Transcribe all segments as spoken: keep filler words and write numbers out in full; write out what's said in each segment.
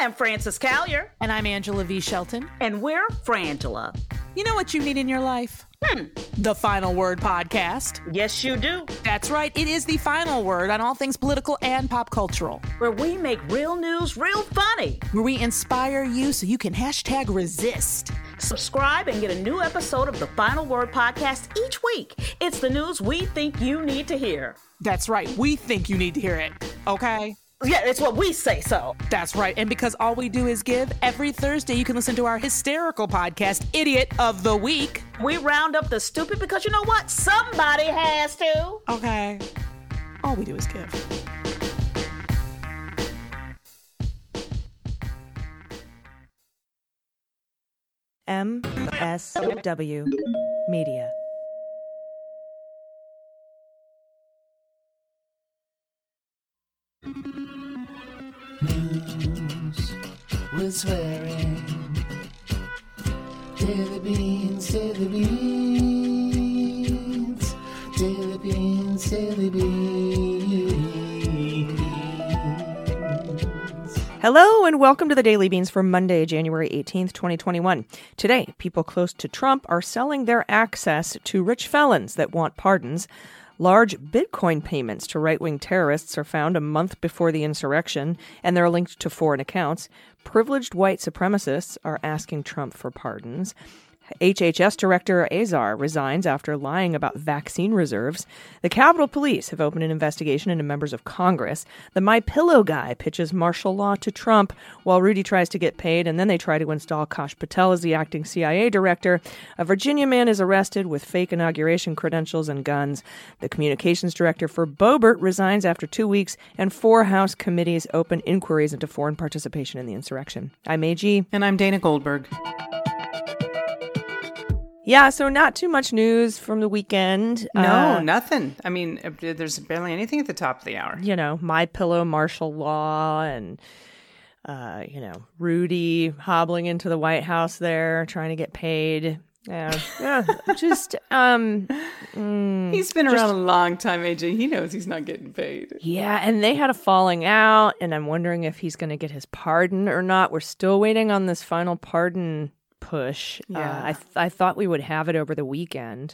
I'm Frances Callier. And I'm Angela V. Shelton. And we're Frangela. You know what you need in your life? Hmm. The Final Word Podcast. Yes, you do. That's right. It is the final word on all things political and pop cultural. Where we make real news real funny. Where we inspire you so you can hashtag resist. Subscribe and get a new episode of the Final Word Podcast each week. It's the news we think you need to hear. That's right. We think you need to hear it. Okay? Yeah, it's what we say so. That's right. And because all we do is give, every Thursday you can listen to our hysterical podcast, Idiot of the Week. We round up the stupid because you know what? Somebody has to. Okay. All we do is give. M S W Media. News with swearing. Daily beans, daily beans. Daily beans, daily beans. Hello and welcome to the Daily Beans for Monday, January eighteenth, twenty twenty-one. Today, people close to Trump are selling their access to rich felons that want pardons. Large Bitcoin payments to right-wing terrorists are found a month before the insurrection, and they're linked to foreign accounts. Privileged white supremacists are asking Trump for pardons. H H S Director Azar resigns after lying about vaccine reserves. The Capitol Police have opened an investigation into members of Congress. The My Pillow guy pitches martial law to Trump while Rudy tries to get paid, and then they try to install Kash Patel as the acting C I A director. A Virginia man is arrested with fake inauguration credentials and guns. The communications director for Boebert resigns after two weeks, and four House committees open inquiries into foreign participation in the insurrection. I'm A G. And I'm Dana Goldberg. Yeah, so not too much news from the weekend. No, uh, nothing. I mean, there's barely anything at the top of the hour. You know, My Pillow martial law and, uh, you know, Rudy hobbling into the White House there, trying to get paid. Yeah, yeah just, um... Mm, he's been just, around a long time, A J. He knows he's not getting paid. Yeah, and they had a falling out, and I'm wondering if he's going to get his pardon or not. We're still waiting on this final pardon push. Yeah. Uh, I th- I thought we would have it over the weekend.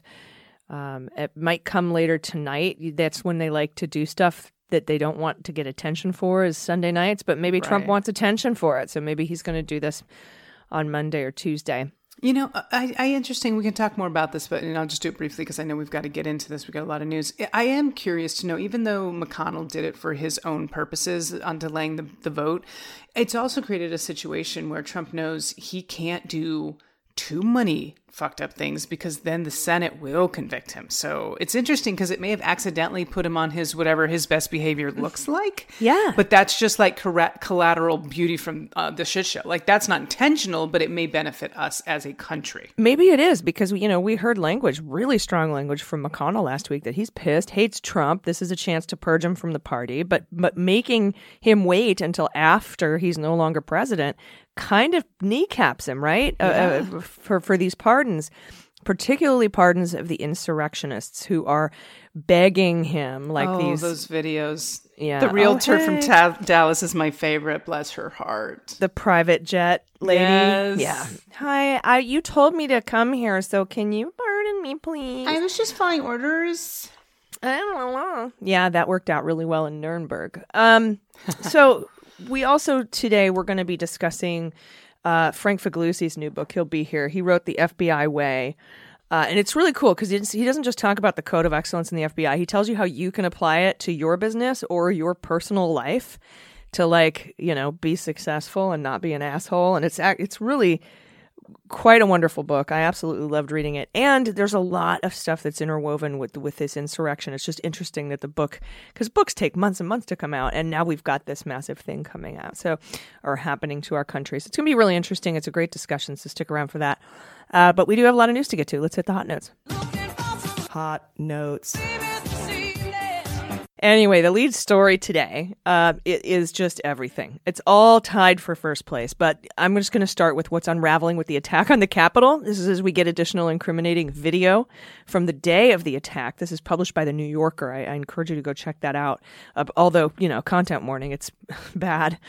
Um, it might come later tonight. That's when they like to do stuff that they don't want to get attention for is Sunday nights, but maybe Right. Trump wants attention for it. So maybe he's going to do this on Monday or Tuesday. You know, I, I interesting. We can talk more about this, but and I'll just do it briefly because I know we've got to get into this. We've got a lot of news. I am curious to know, even though McConnell did it for his own purposes on delaying the, the vote, it's also created a situation where Trump knows he can't do too many fucked up things because then the Senate will convict him. So it's interesting because it may have accidentally put him on his whatever his best behavior looks like. Yeah. But that's just like collateral beauty from uh, the shit show. Like that's not intentional, but it may benefit us as a country. Maybe it is because, you know, we heard language, really strong language from McConnell last week that he's pissed, hates Trump. This is a chance to purge him from the party. But but making him wait until after he's no longer president kind of kneecaps him, right? Yeah. Uh, for, for these pardons, particularly pardons of the insurrectionists who are begging him like oh, these. those videos. Yeah. The realtor oh, hey. from Ta- Dallas is my favorite. Bless her heart. The private jet lady. Yes. Yeah. Hi, I, you told me to come here, so can you pardon me, please? I was just following orders. I don't know. Yeah, that worked out really well in Nuremberg. Um, so we also today we're going to be discussing uh, Frank Figliuzzi's new book. He'll be here. He wrote The F B I Way. Uh, and it's really cool because he doesn't just talk about the code of excellence in the F B I. He tells you how you can apply it to your business or your personal life to, like, you know, be successful and not be an asshole. And it's it's really quite a wonderful book. I absolutely loved reading it. And there's a lot of stuff that's interwoven with with this insurrection. It's just interesting that the book, because books take months and months to come out, and now we've got this massive thing coming out, so, or happening to our country. So it's going to be really interesting. It's a great discussion, so stick around for that. Uh, but we do have a lot of news to get to. Let's hit the hot notes. Hot notes. Anyway, the lead story today uh, it is just everything. It's all tied for first place, but I'm just going to start with what's unraveling with the attack on the Capitol. This is as we get additional incriminating video from the day of the attack. This is published by The New Yorker. I, I encourage you to go check that out. Uh, although, you know, content warning, it's bad.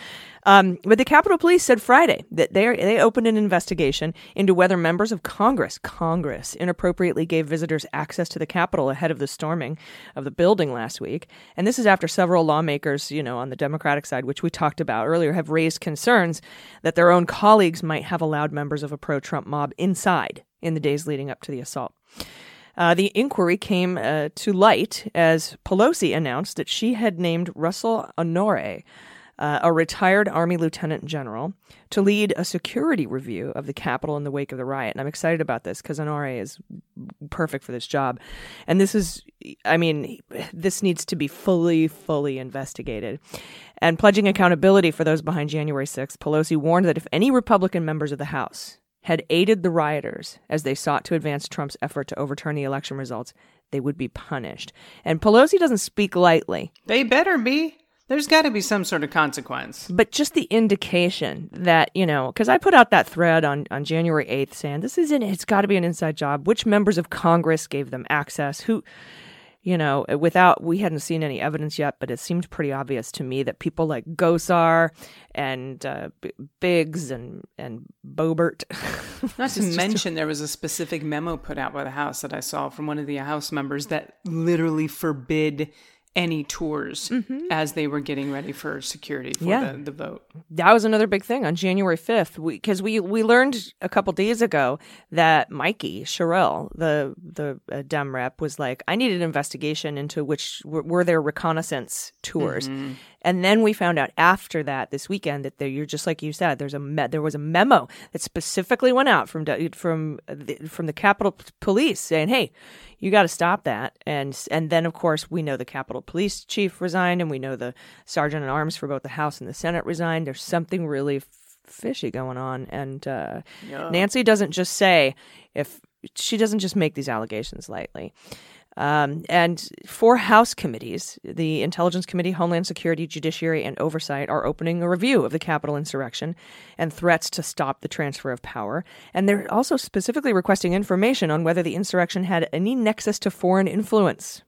Um, but the Capitol Police said Friday that they they opened an investigation into whether members of Congress, Congress inappropriately gave visitors access to the Capitol ahead of the storming of the building last week. And this is after several lawmakers, you know, on the Democratic side, which we talked about earlier, have raised concerns that their own colleagues might have allowed members of a pro-Trump mob inside in the days leading up to the assault. Uh, the inquiry came uh, to light as Pelosi announced that she had named Russell Honore, uh, a retired Army lieutenant general, to lead a security review of the Capitol in the wake of the riot. And I'm excited about this because Honore is perfect for this job. And this is, I mean, this needs to be fully, fully investigated. And pledging accountability for those behind January sixth, Pelosi warned that if any Republican members of the House had aided the rioters as they sought to advance Trump's effort to overturn the election results, they would be punished. And Pelosi doesn't speak lightly. They better be. There's got to be some sort of consequence. But just the indication that, you know, because I put out that thread on, on January eighth saying this is an, it's got to be an inside job. Which members of Congress gave them access? Who, you know, without, we hadn't seen any evidence yet, but it seemed pretty obvious to me that people like Gosar and uh, B- Biggs and, and Boebert. Not to mention, there was a specific memo put out by the House that I saw from one of the House members that literally forbid any tours mm-hmm. as they were getting ready for security for yeah. the, the vote. That was another big thing on January fifth, because we, we, we learned a couple days ago that Mikey Sherrill, the the uh, Dem rep, was like, I need an investigation into which were, were there reconnaissance tours. Mm-hmm. And then we found out after that this weekend that there, you're just like you said, there's a me- there was a memo that specifically went out from from the, from the Capitol Police saying, "Hey, you got to stop that." And and then of course we know the Capitol Police chief resigned, and we know the sergeant at arms for both the House and the Senate resigned. There's something really f- fishy going on, and uh, yeah. Nancy doesn't just say if she doesn't just make these allegations lightly. Um, and four House committees, the Intelligence Committee, Homeland Security, Judiciary, and Oversight, are opening a review of the Capitol insurrection and threats to stop the transfer of power. And they're also specifically requesting information on whether the insurrection had any nexus to foreign influence.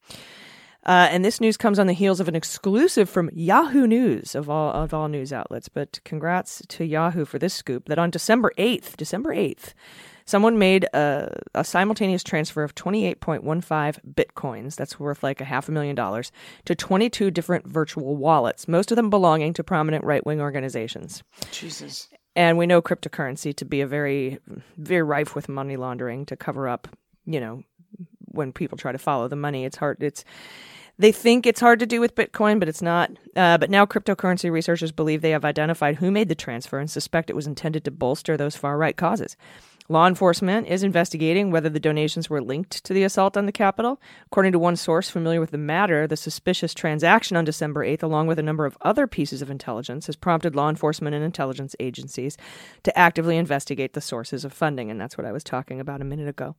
Uh, and this news comes on the heels of an exclusive from Yahoo News, of all of all news outlets. But congrats to Yahoo for this scoop, that on December eighth, December eighth, someone made a, a simultaneous transfer of twenty-eight point one five bitcoins, that's worth like a half a million dollars, to twenty-two different virtual wallets, most of them belonging to prominent right-wing organizations. Jesus. And we know cryptocurrency to be a very, very rife with money laundering to cover up, you know, when people try to follow the money. It's hard. It's They think it's hard to do with Bitcoin, but it's not. Uh, but now cryptocurrency researchers believe they have identified who made the transfer and suspect it was intended to bolster those far-right causes. Law enforcement is investigating whether the donations were linked to the assault on the Capitol. According to one source familiar with the matter, the suspicious transaction on December eighth, along with a number of other pieces of intelligence, has prompted law enforcement and intelligence agencies to actively investigate the sources of funding. And that's what I was talking about a minute ago.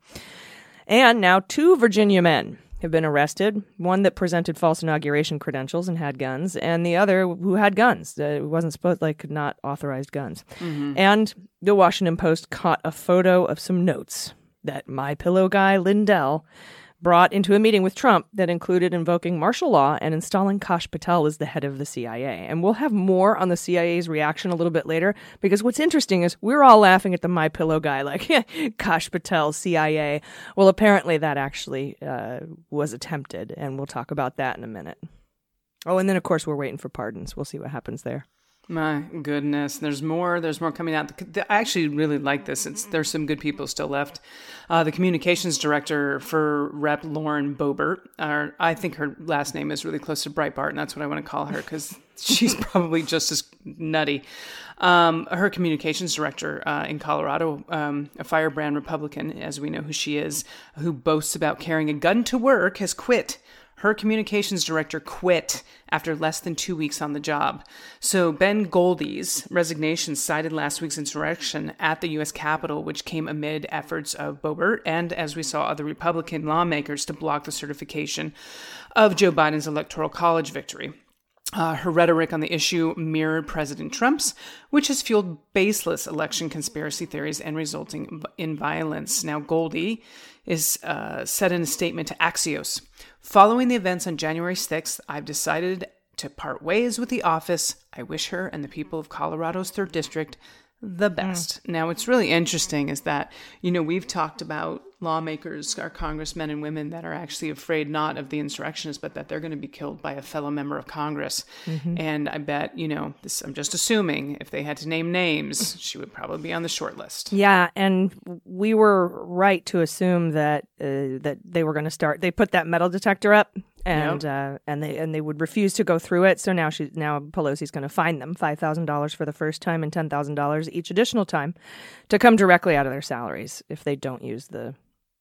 And now two Virginia men have been arrested, one that presented false inauguration credentials and had guns, and the other who had guns. Uh, it wasn't supposed, like, not authorized guns. Mm-hmm. And the Washington Post caught a photo of some notes that My Pillow guy Lindell brought into a meeting with Trump that included invoking martial law and installing Kash Patel as the head of the C I A. And we'll have more on the C I A's reaction a little bit later, because what's interesting is we're all laughing at the My Pillow guy, like, Kash Patel, C I A. Well, apparently that actually uh, was attempted, and we'll talk about that in a minute. Oh, and then, of course, we're waiting for pardons. We'll see what happens there. My goodness, there's more. There's more coming out. I actually really like this. It's, there's some good people still left. Uh, the communications director for Rep Lauren Boebert, or I think her last name is really close to Breitbart, and that's what I want to call her because she's probably just as nutty. Um, her communications director uh, in Colorado, um, a firebrand Republican, as we know who she is, who boasts about carrying a gun to work, has quit. Her communications director quit after less than two weeks on the job. So Ben Goldie's resignation cited last week's insurrection at the U S Capitol, which came amid efforts of Boebert and, as we saw, other Republican lawmakers to block the certification of Joe Biden's Electoral College victory. Uh, her rhetoric on the issue mirrored President Trump's, which has fueled baseless election conspiracy theories and resulting in violence. Now, Goldie is uh, said in a statement to Axios, "Following the events on January sixth, I've decided to part ways with the office. I wish her and the people of Colorado's third District the best. Mm. Now, what's really interesting is that, you know, we've talked about lawmakers, our congressmen and women that are actually afraid not of the insurrectionists, but that they're going to be killed by a fellow member of Congress. Mm-hmm. And I bet, you know, this, I'm just assuming if they had to name names, she would probably be on the short list. Yeah, and we were right to assume that uh, that they were going to start. They put that metal detector up. And yep. uh, and they and they would refuse to go through it. So now she now Pelosi's going to fine them five thousand dollars for the first time and ten thousand dollars each additional time to come directly out of their salaries if they don't use the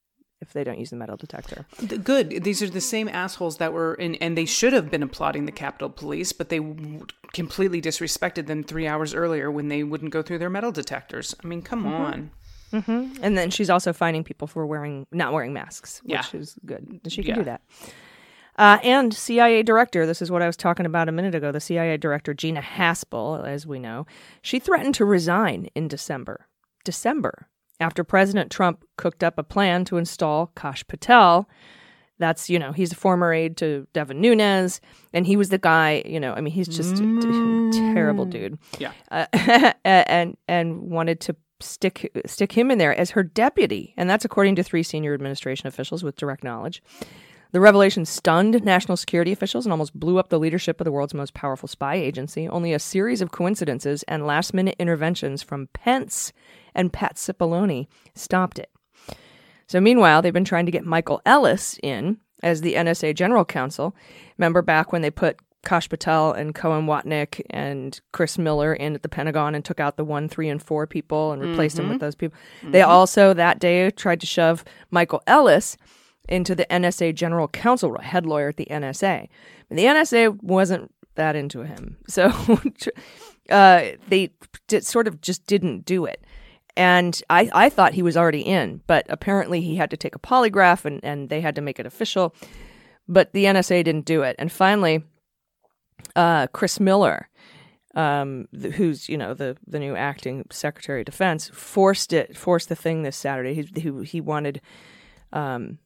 if they don't use the metal detector. Good. These are the same assholes that were in, and they should have been applauding the Capitol Police, but they completely disrespected them three hours earlier when they wouldn't go through their metal detectors. I mean, come mm-hmm. on. Mm-hmm. And then she's also fining people for wearing not wearing masks, which yeah. is good. She can yeah. do that. Uh, and C I A director, this is what I was talking about a minute ago, the C I A director, Gina Haspel, as we know, she threatened to resign in December. December, after President Trump cooked up a plan to install Kash Patel. That's, you know, he's a former aide to Devin Nunes, and he was the guy, you know, I mean, he's just mm. a t- terrible dude. Yeah. Uh, and and wanted to stick stick him in there as her deputy, and that's according to three senior administration officials with direct knowledge. The revelation stunned national security officials and almost blew up the leadership of the world's most powerful spy agency. Only a series of coincidences and last-minute interventions from Pence and Pat Cipollone stopped it. So meanwhile, they've been trying to get Michael Ellis in as the N S A General Counsel. Remember back when they put Kash Patel and Cohen Watnick and Chris Miller in at the Pentagon and took out the one, three, and four people and replaced mm-hmm. them with those people? Mm-hmm. They also that day tried to shove Michael Ellis into the N S A General Counsel, head lawyer at the N S A. And the N S A wasn't that into him. So uh, they did, sort of just didn't do it. And I, I thought he was already in, but apparently he had to take a polygraph and, and they had to make it official. But the N S A didn't do it. And finally, uh, Chris Miller, um, th- who's, you know, the, the new acting Secretary of Defense, forced it, forced the thing this Saturday. He, he, he wanted... Um,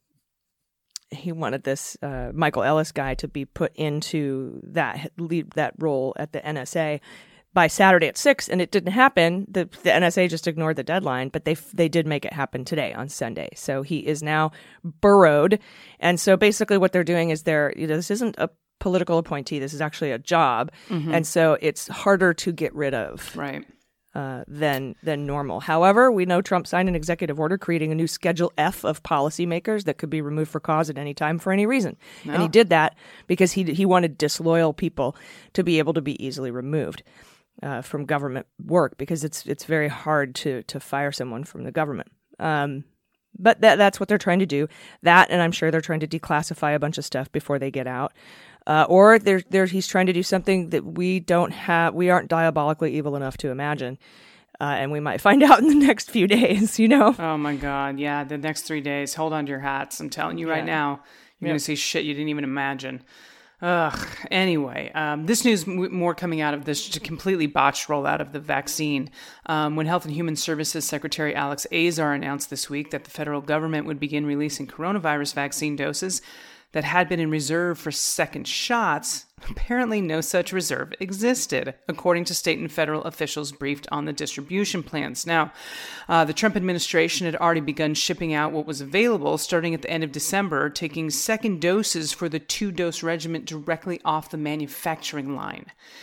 He wanted this uh, Michael Ellis guy to be put into that lead that role at the N S A by Saturday at six, and it didn't happen. The, the N S A just ignored the deadline, but they they did make it happen today on Sunday. So he is now burrowed, and so basically what they're doing is they're you know this isn't a political appointee. This is actually a job, mm-hmm. and so it's harder to get rid of. Right. Uh, than than normal. However, we know Trump signed an executive order creating a new Schedule F of policymakers that could be removed for cause at any time for any reason. No. And he did that because he he wanted disloyal people to be able to be easily removed uh, from government work because it's it's very hard to to fire someone from the government. Um, but that that's what they're trying to do. That, and I'm sure they're trying to declassify a bunch of stuff before they get out. Uh, or there, there, he's trying to do something that we don't have, we aren't diabolically evil enough to imagine. Uh, and we might find out in the next few days, you know? Oh my God. Yeah. The next three days, hold on to your hats. I'm telling you right Yeah. now, you're Yep. going to see shit you didn't even imagine. Ugh. Anyway, um, this news m- more coming out of this just a completely botched rollout of the vaccine. Um, when Health and Human Services Secretary Alex Azar announced this week that the federal government would begin releasing coronavirus vaccine doses that had been in reserve for second shots, apparently no such reserve existed, according to state and federal officials briefed on the distribution plans. Now, uh, the Trump administration had already begun shipping out what was available starting at the end of December, taking second doses for the two-dose regimen directly off the manufacturing line.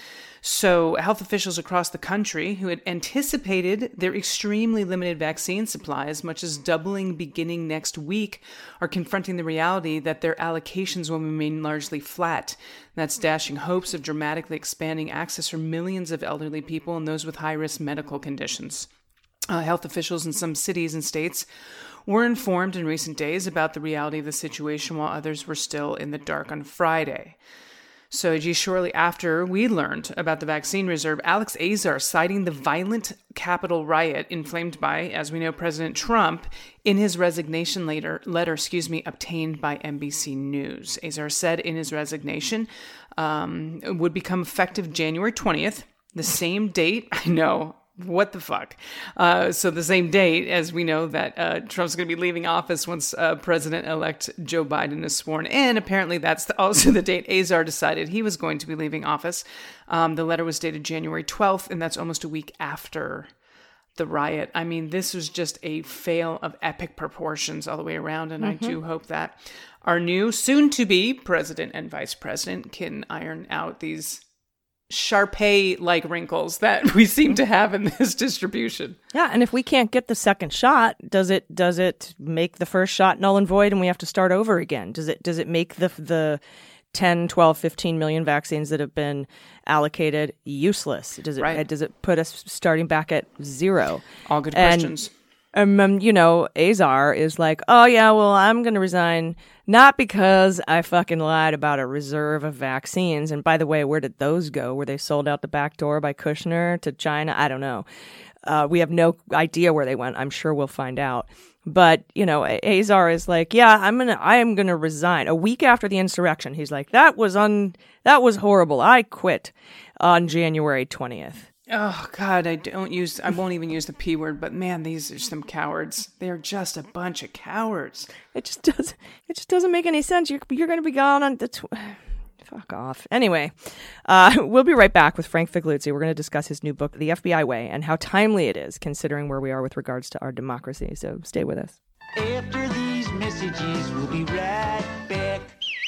So health officials across the country who had anticipated their extremely limited vaccine supply, as much as doubling beginning next week, are confronting the reality that their allocations will remain largely flat. That's dashing hopes of dramatically expanding access for millions of elderly people and those with high-risk medical conditions. Uh, health officials in some cities and states were informed in recent days about the reality of the situation, while others were still in the dark on Friday. So, gee, shortly after we learned about the vaccine reserve, Alex Azar, citing the violent Capitol riot inflamed by, as we know, President Trump, in his resignation letter, letter excuse me, obtained by N B C News. Azar said in his resignation um, would become effective January twentieth, the same date, I know, what the fuck? Uh, so the same day as we know that uh, Trump's going to be leaving office once uh, President-elect Joe Biden is sworn in. Apparently, that's the, also the date Azar decided he was going to be leaving office. Um, the letter was dated January twelfth, and that's almost a week after the riot. I mean, this was just a fail of epic proportions all the way around, and mm-hmm. I do hope that our new soon-to-be president and vice president can iron out these Shar-Pei-like wrinkles that we seem to have in this distribution. Yeah, and if we can't get the second shot, does it does it make the first shot null and void and we have to start over again? Does it does it make the the ten, twelve, fifteen million vaccines that have been allocated useless? Does it right. does it put us starting back at zero? All good and, questions. Um, you know, Azar is like, oh yeah, well, I'm going to resign not because I fucking lied about a reserve of vaccines. And by the way, where did those go? Were they sold out the back door by Kushner to China? I don't know. Uh, we have no idea where they went. I'm sure we'll find out. But, you know, Azar is like, yeah, I'm going to, I am going to resign. A week after the insurrection, he's like, that was un, that was horrible. I quit on January twentieth. Oh, God, I don't use, I won't even use the P word, but man, these are some cowards. They're just a bunch of cowards. It just doesn't, it just doesn't make any sense. You're, you're going to be gone on the, tw- fuck off. Anyway, uh, we'll be right back with Frank Figliuzzi. We're going to discuss his new book, The F B I Way, and how timely it is considering where we are with regards to our democracy. So stay with us. After these messages, we'll be right back.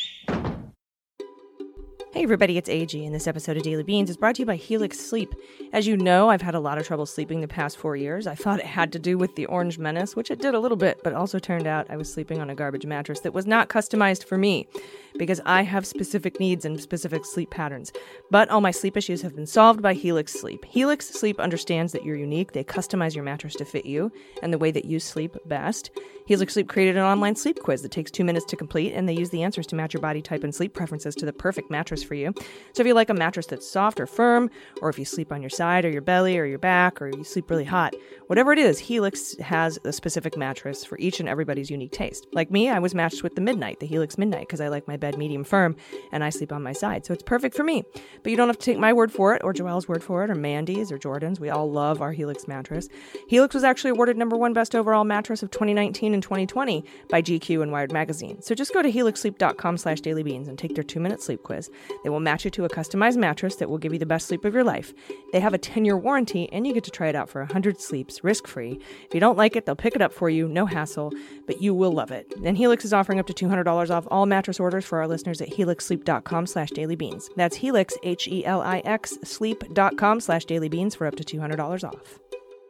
Hey everybody, it's A G, and this episode of Daily Beans is brought to you by Helix Sleep. As you know, I've had a lot of trouble sleeping the past four years. I thought it had to do with the Orange Menace, which it did a little bit, but also turned out I was sleeping on a garbage mattress that was not customized for me, because I have specific needs and specific sleep patterns. But all my sleep issues have been solved by Helix Sleep. Helix Sleep understands that you're unique. They customize your mattress to fit you and the way that you sleep best. Helix Sleep created an online sleep quiz that takes two minutes to complete, and they use the answers to match your body type and sleep preferences to the perfect mattress for you. So if you like a mattress that's soft or firm, or if you sleep on your side or your belly or your back, or you sleep really hot, whatever it is, Helix has a specific mattress for each and everybody's unique taste. Like me, I was matched with the Midnight, the Helix Midnight, because I like my bed medium firm, and I sleep on my side, so it's perfect for me. But you don't have to take my word for it, or Joelle's word for it, or Mandy's, or Jordan's. We all love our Helix mattress. Helix was actually awarded number one best overall mattress of twenty nineteen and twenty twenty by G Q and Wired Magazine. So just go to helixsleep.com slash dailybeans and take their two-minute sleep quiz. They will match you to a customized mattress that will give you the best sleep of your life. They have a ten-year warranty, and you get to try it out for one hundred sleeps, risk-free. If you don't like it, they'll pick it up for you, no hassle, but you will love it. And Helix is offering up to two hundred dollars off all mattress orders for our listeners at helixsleep.com slash dailybeans. That's Helix, H E L I X, sleep.com slash dailybeans for up to two hundred dollars off.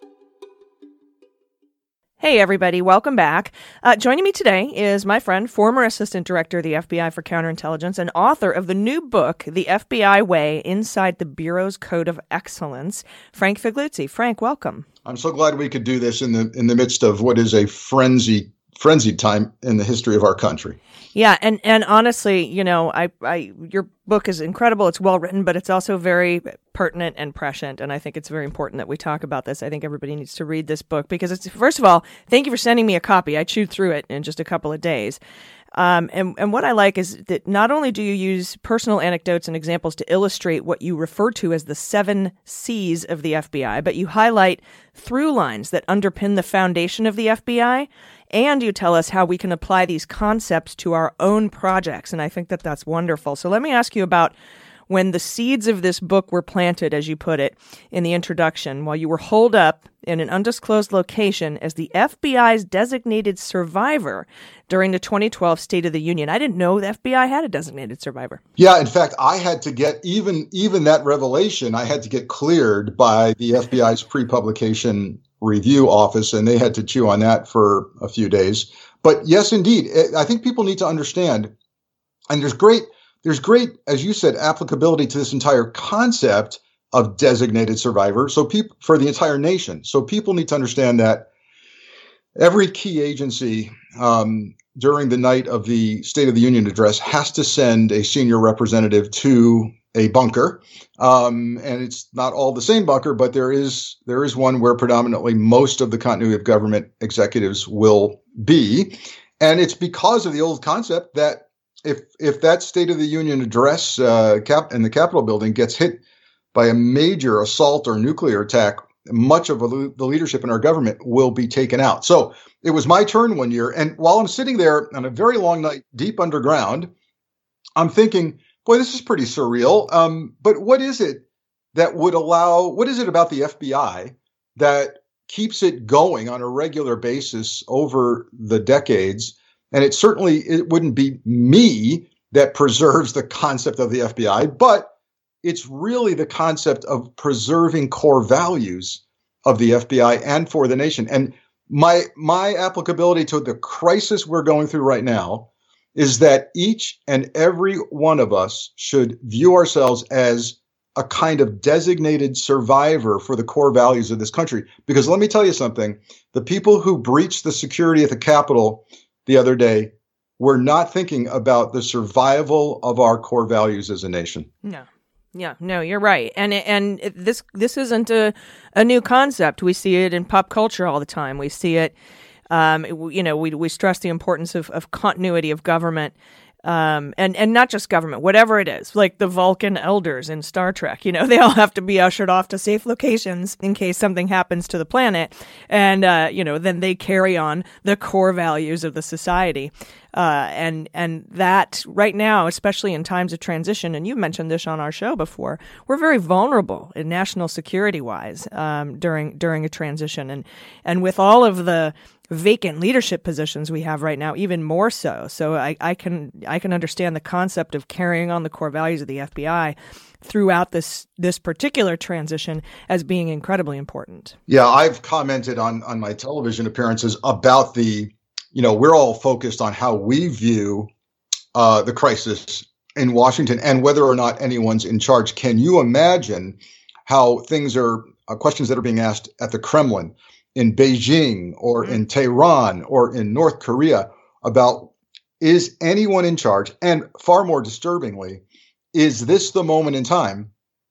Hey everybody, welcome back. Uh, joining me today is my friend, former Assistant Director of the F B I for Counterintelligence and author of the new book, The F B I Way, Inside the Bureau's Code of Excellence, Frank Figliuzzi. Frank, welcome. I'm so glad we could do this in the in the midst of what is a frenzy, frenzied time in the history of our country. Yeah, and, and honestly, you know, I, I your book is incredible. It's well written, but it's also very pertinent and prescient, and I think it's very important that we talk about this. I think everybody needs to read this book because it's, first of all, thank you for sending me a copy. I chewed through it in just a couple of days. Um, and, and what I like is that not only do you use personal anecdotes and examples to illustrate what you refer to as the seven C's of the F B I, but you highlight through lines that underpin the foundation of the F B I, and you tell us how we can apply these concepts to our own projects. And I think that that's wonderful. So let me ask you about when the seeds of this book were planted, as you put it in the introduction, while you were holed up in an undisclosed location as the F B I's designated survivor during the twenty twelve State of the Union. I didn't know the F B I had a designated survivor. Yeah, in fact, I had to get, even, even that revelation, I had to get cleared by the F B I's pre-publication review office, and they had to chew on that for a few days. But yes, indeed, I think people need to understand, and there's great, there's great, as you said, applicability to this entire concept of designated survivor. So people, for the entire nation. So people need to understand that every key agency um, during the night of the State of the Union address has to send a senior representative to a bunker. Um, and it's not all the same bunker, but there is there is one where predominantly most of the continuity of government executives will be. And it's because of the old concept that if if that State of the Union address uh, cap in the Capitol building gets hit by a major assault or nuclear attack much of the leadership in our government will be taken out. So it was my turn one year. And while I'm sitting there on a very long night, deep underground, I'm thinking, boy, this is pretty surreal. Um, but what is it that would allow, what is it about the F B I that keeps it going on a regular basis over the decades? And it certainly, it wouldn't be me that preserves the concept of the F B I, but it's really the concept of preserving core values of the F B I and for the nation. And my my applicability to the crisis we're going through right now is that each and every one of us should view ourselves as a kind of designated survivor for the core values of this country. Because let me tell you something, the people who breached the security at the Capitol the other day were not thinking about the survival of our core values as a nation. No. Yeah, no, you're right. And and this this isn't a, a new concept. We see it in pop culture all the time. We see it, um, you know, we we stress the importance of, of continuity of government. Um, and, and not just government, whatever it is, like the Vulcan elders in Star Trek, you know, they all have to be ushered off to safe locations in case something happens to the planet. And, uh, you know, then they carry on the core values of the society. Uh, and, and that right now, especially in times of transition, and you mentioned this on our show before, we're very vulnerable in national security wise, um, during, during a transition. And, and with all of the vacant leadership positions we have right now, even more so. So I, I can I can understand the concept of carrying on the core values of the F B I throughout this this particular transition as being incredibly important. Yeah, I've commented on on my television appearances about the, you know, we're all focused on how we view uh, the crisis in Washington and whether or not anyone's in charge. Can you imagine how things are, uh, questions that are being asked at the Kremlin, in Beijing or in Tehran or in North Korea about, is anyone in charge? And far more disturbingly, is this the moment in time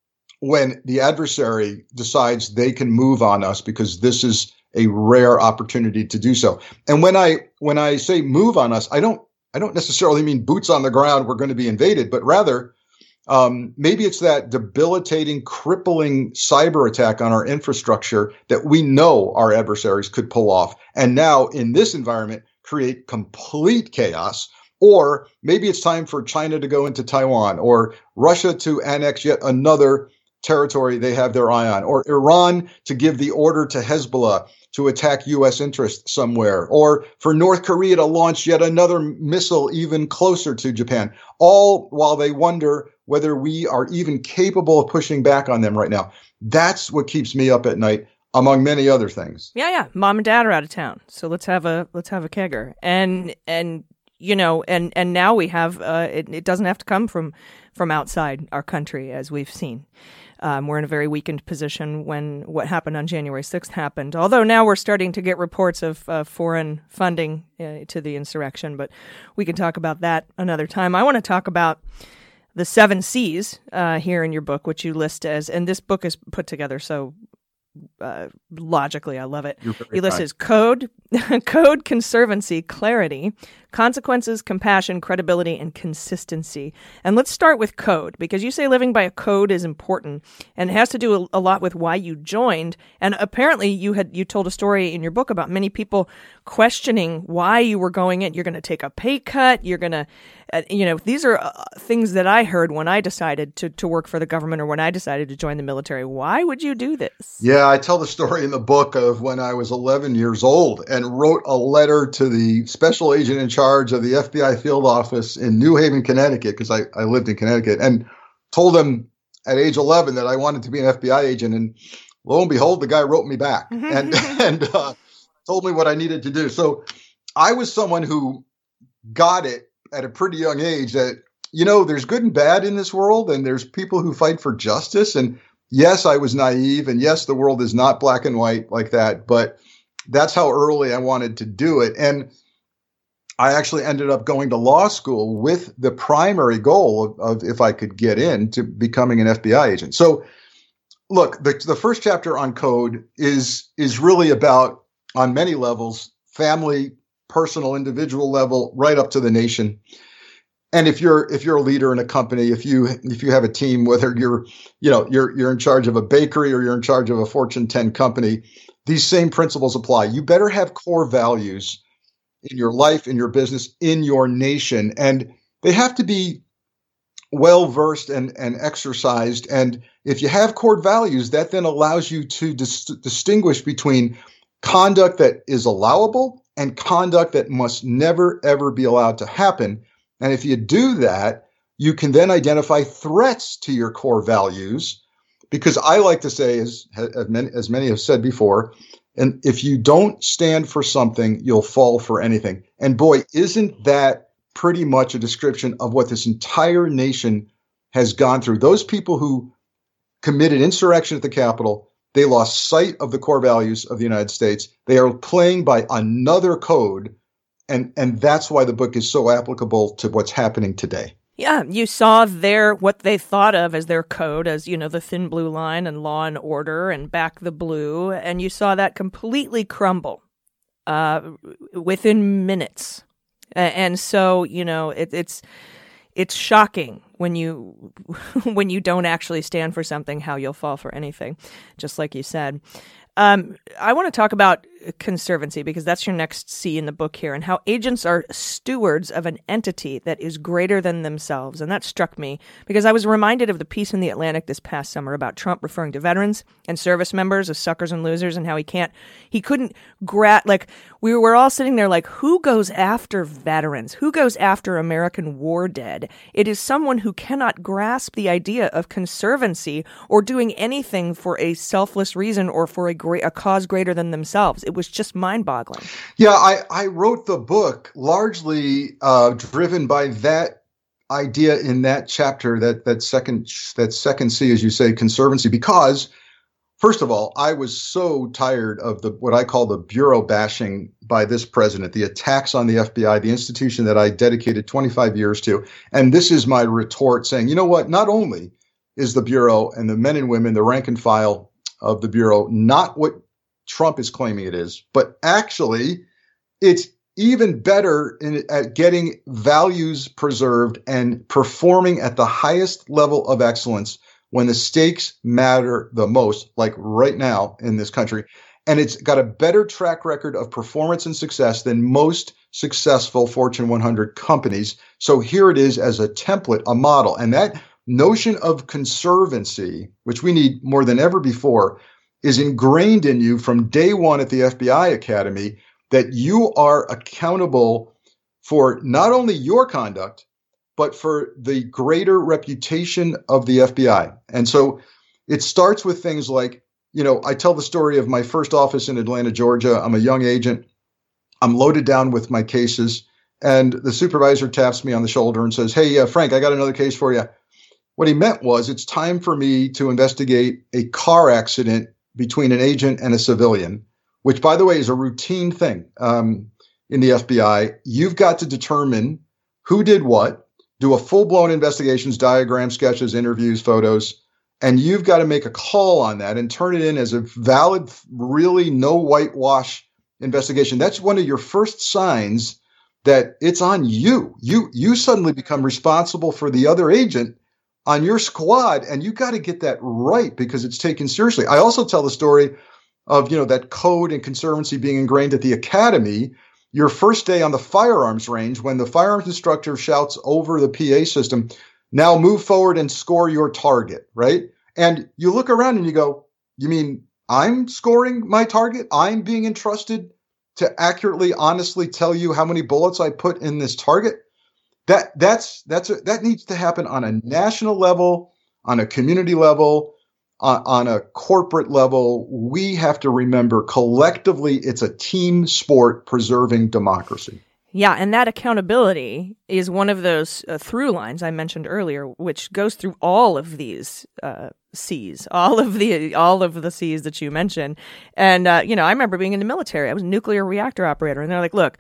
when the adversary decides they can move on us because this is a rare opportunity to do so? And when I when I say move on us, I don't I don't necessarily mean boots on the ground, we're going to be invaded, but rather Um, maybe it's that debilitating, crippling cyber attack on our infrastructure that we know our adversaries could pull off. And now in this environment, create complete chaos. Or maybe it's time for China to go into Taiwan or Russia to annex yet another territory they have their eye on, or Iran to give the order to Hezbollah to attack U S interests somewhere, or for North Korea to launch yet another missile even closer to Japan, all while they wonder whether we are even capable of pushing back on them right now. That's what keeps me up at night, among many other things. Yeah, yeah. Mom and dad are out of town, so let's have a let's have a kegger, and and you know, and and now we have uh, it, it doesn't have to come from from outside our country, as we've seen. Um, we're in a very weakened position when what happened on January sixth happened, although now we're starting to get reports of uh, foreign funding uh, to the insurrection, but we can talk about that another time. I want to talk about the seven C's uh, here in your book, which you list as, and this book is put together so uh, logically, I love it. You list as code, code, conservancy, clarity, consequences, compassion, credibility, and consistency. And let's start with code, because you say living by a code is important, and it has to do a, a lot with why you joined. And apparently, you had you told a story in your book about many people questioning why you were going in. You're going to take a pay cut. You're going to, uh, you know, these are uh, things that I heard when I decided to to work for the government or when I decided to join the military. Why would you do this? Yeah, I tell the story in the book of when I was eleven years old and wrote a letter to the special agent in charge of the F B I field office in New Haven, Connecticut, because I, I lived in Connecticut, and told them at age eleven that I wanted to be an F B I agent. And lo and behold, the guy wrote me back and, and uh, told me what I needed to do. So I was someone who got it at a pretty young age that, you know, there's good and bad in this world, and there's people who fight for justice. And yes, I was naive, and yes, the world is not black and white like that, but that's how early I wanted to do it. And I actually ended up going to law school with the primary goal of, of if I could get in, to becoming an F B I agent. So look, the, the first chapter on code is, is really about, on many levels, family, personal, individual level, right up to the nation. And if you're if you're a leader in a company, if you if you have a team, whether you're you know you're you're in charge of a bakery or you're in charge of a Fortune ten company, these same principles apply. You better have core values in your life, in your business, in your nation, and they have to be well versed and and exercised. And if you have core values, that then allows you to dis- distinguish between conduct that is allowable and conduct that must never ever be allowed to happen. And if you do that, you can then identify threats to your core values, because I like to say, as, as, many, as many have said before, and if you don't stand for something, you'll fall for anything. And boy, isn't that pretty much a description of what this entire nation has gone through? Those people who committed insurrection at the Capitol, they lost sight of the core values of the United States. They are playing by another code. And and that's why the book is so applicable to what's happening today. Yeah, you saw their what they thought of as their code, as, you know, the thin blue line and law and order and back the blue, and you saw that completely crumble uh, within minutes. And so, you know, it, it's it's shocking when you when you don't actually stand for something, how you'll fall for anything, just like you said. Um, I want to talk about conservancy, because that's your next C in the book here, and how agents are stewards of an entity that is greater than themselves. And that struck me because I was reminded of the piece in The Atlantic this past summer about Trump referring to veterans and service members as suckers and losers, and how he can't, he couldn't grab, like, we were all sitting there like, who goes after veterans? Who goes after American war dead? It is someone who cannot grasp the idea of conservancy or doing anything for a selfless reason or for a great, a cause greater than themselves. It was just mind-boggling. Yeah, I, I wrote the book largely uh, driven by that idea in that chapter, that that second that second C, as you say, conservancy, because first of all, I was so tired of the what I call the bureau bashing by this president, the attacks on the F B I, the institution that I dedicated twenty-five years to. And this is my retort saying, you know what, not only is the bureau and the men and women, the rank and file of the bureau, not what Trump is claiming it is, but actually it's even better in, at getting values preserved and performing at the highest level of excellence when the stakes matter the most, like right now in this country. And it's got a better track record of performance and success than most successful Fortune one hundred companies. So here it is as a template, a model. And that notion of conservancy, which we need more than ever before, is ingrained in you from day one at the F B I Academy, that you are accountable for not only your conduct, but for the greater reputation of the F B I. And so it starts with things like, you know, I tell the story of my first office in Atlanta, Georgia. I'm a young agent. I'm loaded down with my cases. And the supervisor taps me on the shoulder and says, hey, uh, Frank, I got another case for you. What he meant was, it's time for me to investigate a car accident between an agent and a civilian, which, by the way, is a routine thing um, in the F B I. You've got to determine who did what, do a full-blown investigations, diagram, sketches, interviews, photos, and you've got to make a call on that and turn it in as a valid, really no whitewash investigation. That's one of your first signs that it's on you. You you suddenly become responsible for the other agent on your squad, and you got to get that right because it's taken seriously. I also tell the story of, you know, that code and conservancy being ingrained at the academy. Your first day on the firearms range, when the firearms instructor shouts over the P A system, now move forward and score your target, right? And you look around and you go, you mean I'm scoring my target? I'm being entrusted to accurately, honestly tell you how many bullets I put in this target? That that's that's a, that needs to happen on a national level, on a community level, on, on a corporate level. We have to remember collectively it's a team sport preserving democracy. Yeah, and that accountability is one of those uh, through lines I mentioned earlier, which goes through all of these uh, C's, all of the all of the C's that you mentioned. And uh, you know, I remember being in the military. I was a nuclear reactor operator, and they're like, "Look,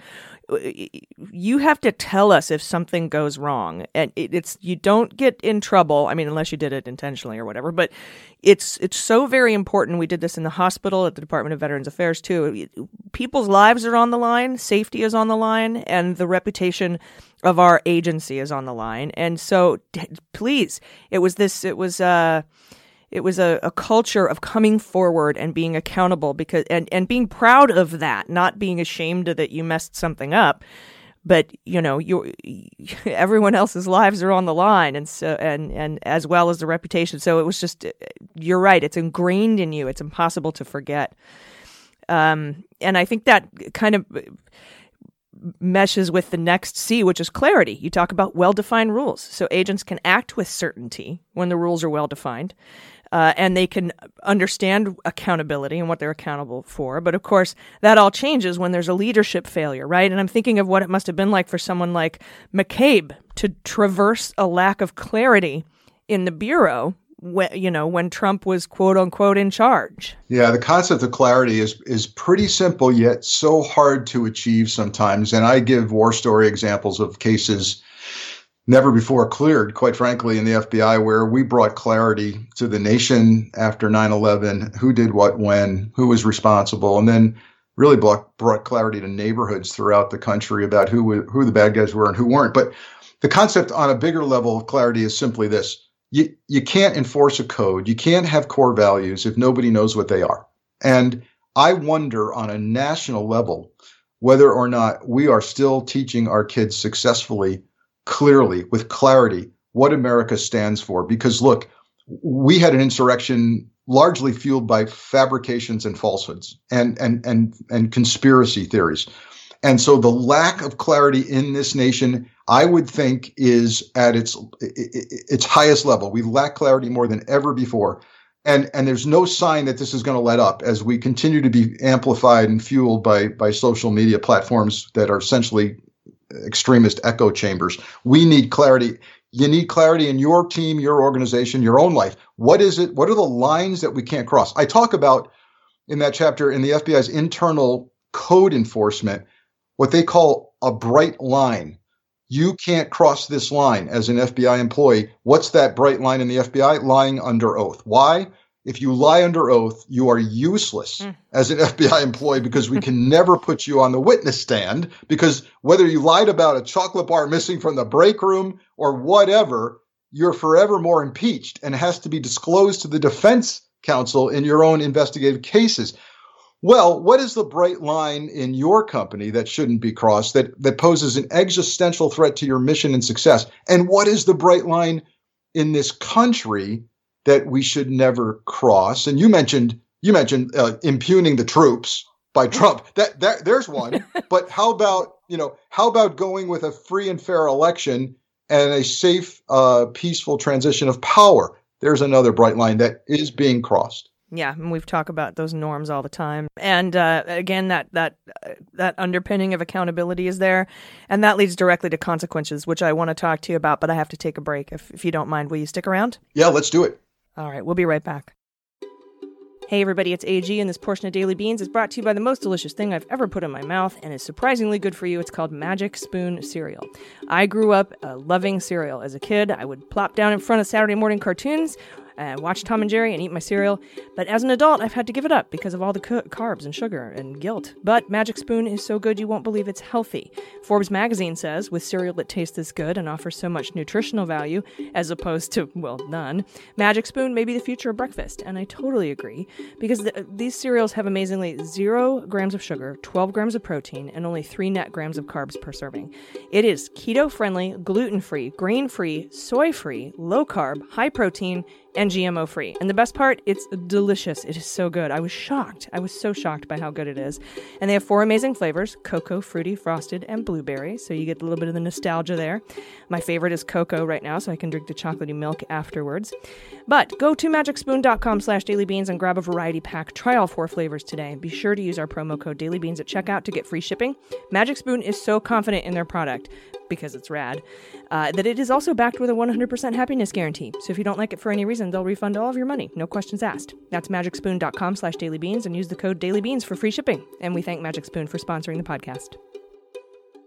you have to tell us if something goes wrong, and it, it's you don't get in trouble. I mean, unless you did it intentionally or whatever. But it's it's so very important. We did this in the hospital, at the Department of Veterans Affairs too. People's lives are on the line, safety is on the line, and the reputation of our agency is on the line. And so, please, it was this. It was. Uh, It was a, a culture of coming forward and being accountable because and, and being proud of that, not being ashamed that you messed something up. But, you know, you everyone else's lives are on the line, and so and, and as well as the reputation. So it was just, you're right, it's ingrained in you. It's impossible to forget. Um, and I think that kind of meshes with the next C, which is clarity. You talk about well-defined rules. So agents can act with certainty when the rules are well-defined. Uh, and they can understand accountability and what they're accountable for. But of course, that all changes when there's a leadership failure, right? And I'm thinking of what it must have been like for someone like McCabe to traverse a lack of clarity in the Bureau, when, you know, when Trump was quote unquote in charge. Yeah, the concept of clarity is is pretty simple, yet so hard to achieve sometimes. And I give war story examples of cases never before cleared, quite frankly, in the F B I, where we brought clarity to the nation after nine eleven, who did what when, who was responsible, and then really brought, brought clarity to neighborhoods throughout the country about who who the bad guys were and who weren't. But the concept on a bigger level of clarity is simply this. You, you can't enforce a code. You can't have core values if nobody knows what they are. And I wonder on a national level whether or not we are still teaching our kids successfully, clearly, with clarity, what America stands for. Because look, we had an insurrection largely fueled by fabrications and falsehoods and, and, and, and conspiracy theories. And so the lack of clarity in this nation, I would think, is at its its highest level. We lack clarity more than ever before. And, and there's no sign that this is going to let up as we continue to be amplified and fueled by, by social media platforms that are essentially extremist echo chambers. We need clarity. You need clarity in your team, your organization, your own life. What is it? What are the lines that we can't cross? I talk about in that chapter in the F B I's internal code enforcement, what they call a bright line. You can't cross this line as an F B I employee. What's that bright line in the F B I? Lying under oath. Why? If you lie under oath, you are useless mm. as an F B I employee because we can never put you on the witness stand, because whether you lied about a chocolate bar missing from the break room or whatever, you're forever more impeached and has to be disclosed to the defense counsel in your own investigative cases. Well, what is the bright line in your company that shouldn't be crossed, that, that poses an existential threat to your mission and success? And what is the bright line in this country that we should never cross? And you mentioned you mentioned uh, impugning the troops by Trump. That, that there's one. But how about, you know, how about going with a free and fair election and a safe, uh, peaceful transition of power? There's another bright line that is being crossed. Yeah, and we've talked about those norms all the time. And uh, again, that that uh, that underpinning of accountability is there. And that leads directly to consequences, which I want to talk to you about, but I have to take a break. If, if you don't mind, will you stick around? Yeah, let's do it. All right, we'll be right back. Hey everybody, it's A G, and this portion of Daily Beans is brought to you by the most delicious thing I've ever put in my mouth, and is surprisingly good for you. It's called Magic Spoon cereal. I grew up uh, loving cereal. As a kid, I would plop down in front of Saturday morning cartoons, and watch Tom and Jerry and eat my cereal. But as an adult, I've had to give it up because of all the co- carbs and sugar and guilt. But Magic Spoon is so good you won't believe it's healthy. Forbes magazine says, with cereal that tastes this good and offers so much nutritional value, as opposed to, well, none, Magic Spoon may be the future of breakfast. And I totally agree, because the, these cereals have amazingly zero grams of sugar, twelve grams of protein, and only three net grams of carbs per serving. It is keto-friendly, gluten-free, grain-free, soy-free, low-carb, high-protein, and G M O-free. And the best part, it's delicious. It is so good. I was shocked. I was so shocked by how good it is. And they have four amazing flavors: cocoa, fruity, frosted, and blueberry. So you get a little bit of the nostalgia there. My favorite is cocoa right now, so I can drink the chocolatey milk afterwards. But go to magicspoon.com slash dailybeans and grab a variety pack. Try all four flavors today. Be sure to use our promo code dailybeans at checkout to get free shipping. Magic Spoon is so confident in their product, because it's rad, uh, that it is also backed with a one hundred percent happiness guarantee. So if you don't like it for any reason, they'll refund all of your money. No questions asked. That's magicspoon.com slash dailybeans and use the code dailybeans for free shipping. And we thank Magic Spoon for sponsoring the podcast.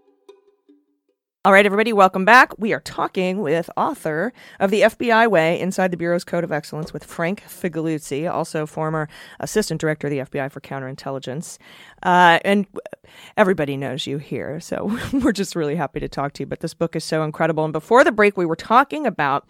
All right, everybody, welcome back. We are talking with author of The F B I Way, Inside the Bureau's Code of Excellence, with Frank Figliuzzi, also former assistant director of the F B I for counterintelligence. Uh, and everybody knows you here, so we're just really happy to talk to you. But this book is so incredible. And before the break, we were talking about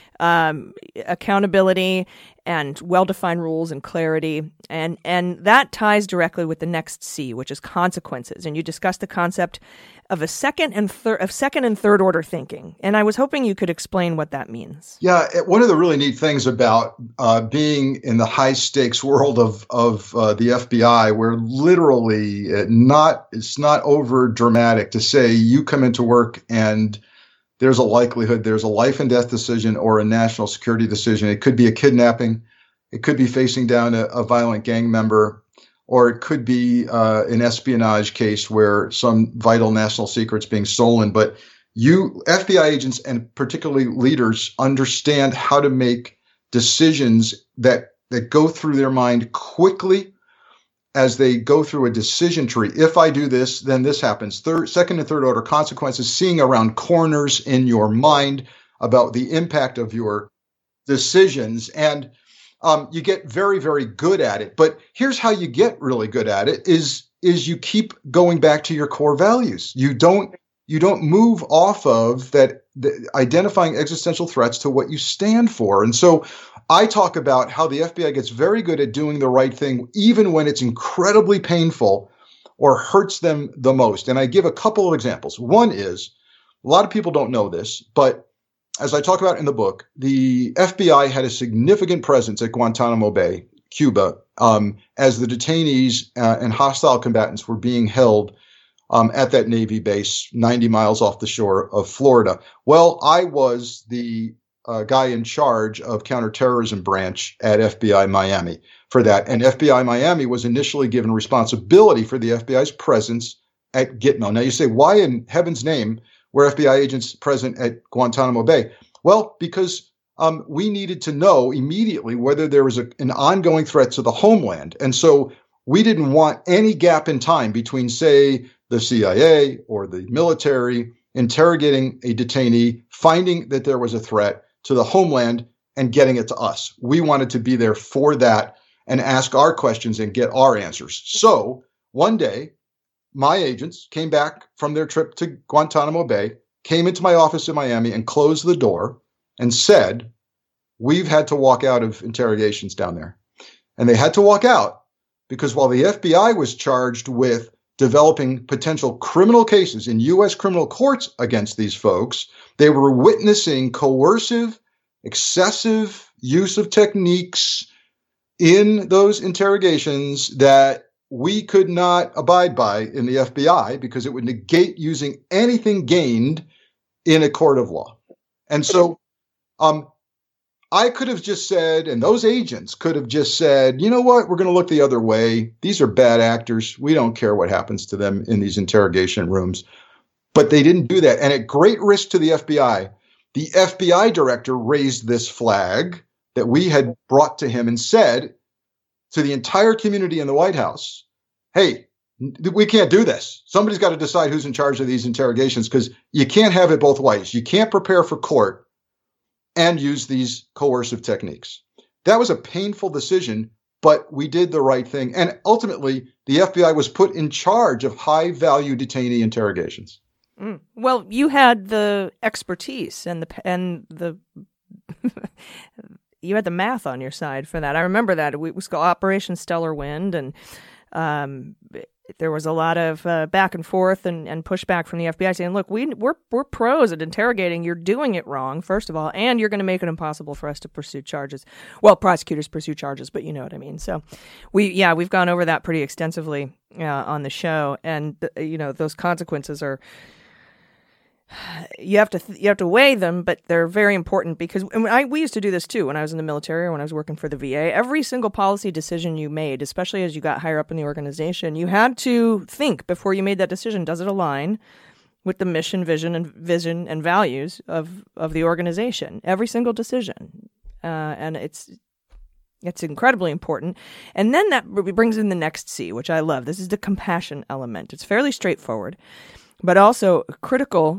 um, accountability and well-defined rules and clarity. And, and that ties directly with the next C, which is consequences. And you discussed the concept of a second and third of second and third order thinking. And I was hoping you could explain what that means. Yeah, one of the really neat things about uh, being in the high stakes world of of uh, the F B I, where literally uh, not it's not over dramatic to say you come into work and there's a likelihood there's a life and death decision or a national security decision. It could be a kidnapping, it could be facing down a, a violent gang member, or it could be uh, an espionage case where some vital national secret's being stolen. But you, F B I agents and particularly leaders, understand how to make decisions that that go through their mind quickly as they go through a decision tree. If I do this, then this happens. Third, second and third order consequences, seeing around corners in your mind about the impact of your decisions. And Um, you get very, very good at it. But here's how you get really good at it is, is you keep going back to your core values. You don't you don't move off of that, the, identifying existential threats to what you stand for. And so I talk about how the F B I gets very good at doing the right thing, even when it's incredibly painful or hurts them the most. And I give a couple of examples. One is, a lot of people don't know this, but as I talk about in the book, the F B I had a significant presence at Guantanamo Bay, Cuba, um, as the detainees uh, and hostile combatants were being held um, at that Navy base ninety miles off the shore of Florida. Well, I was the uh, guy in charge of counterterrorism branch at F B I Miami for that. And F B I Miami was initially given responsibility for the F B I's presence at Gitmo. Now you say, why in heaven's name were F B I agents present at Guantanamo Bay? Well, because um, we needed to know immediately whether there was a, an ongoing threat to the homeland. And so we didn't want any gap in time between, say, the C I A or the military interrogating a detainee, finding that there was a threat to the homeland, and getting it to us. We wanted to be there for that and ask our questions and get our answers. So one day, my agents came back from their trip to Guantanamo Bay, came into my office in Miami and closed the door and said, we've had to walk out of interrogations down there. And they had to walk out because while the F B I was charged with developing potential criminal cases in U S criminal courts against these folks, they were witnessing coercive, excessive use of techniques in those interrogations that we could not abide by in the F B I because it would negate using anything gained in a court of law. And so um, I could have just said, and those agents could have just said, you know what, we're going to look the other way. These are bad actors. We don't care what happens to them in these interrogation rooms. But they didn't do that. And at great risk to the F B I, the F B I director raised this flag that we had brought to him and said to the entire community in the White House, hey, we can't do this. Somebody's got to decide who's in charge of these interrogations because you can't have it both ways. You can't prepare for court and use these coercive techniques. That was a painful decision, but we did the right thing. And ultimately, the F B I was put in charge of high-value detainee interrogations. Mm. Well, you had the expertise and the and the you had the math on your side for that. I remember that. It was called Operation Stellar Wind, and um, there was a lot of uh, back and forth and, and pushback from the F B I saying, look, we, we're we're pros at interrogating. You're doing it wrong, first of all, and you're going to make it impossible for us to pursue charges. Well, prosecutors pursue charges, but you know what I mean. So, we yeah, we've gone over that pretty extensively uh, on the show, and uh, you know those consequences are. You have to th- you have to weigh them, but they're very important because and I, we used to do this too when I was in the military or when I was working for the V A. Every single policy decision you made, especially as you got higher up in the organization, you had to think before you made that decision, does it align with the mission, vision, and vision and values of, of the organization? Every single decision. Uh, and it's it's incredibly important. And then that brings in the next C, which I love. This is the compassion element. It's fairly straightforward, but also critical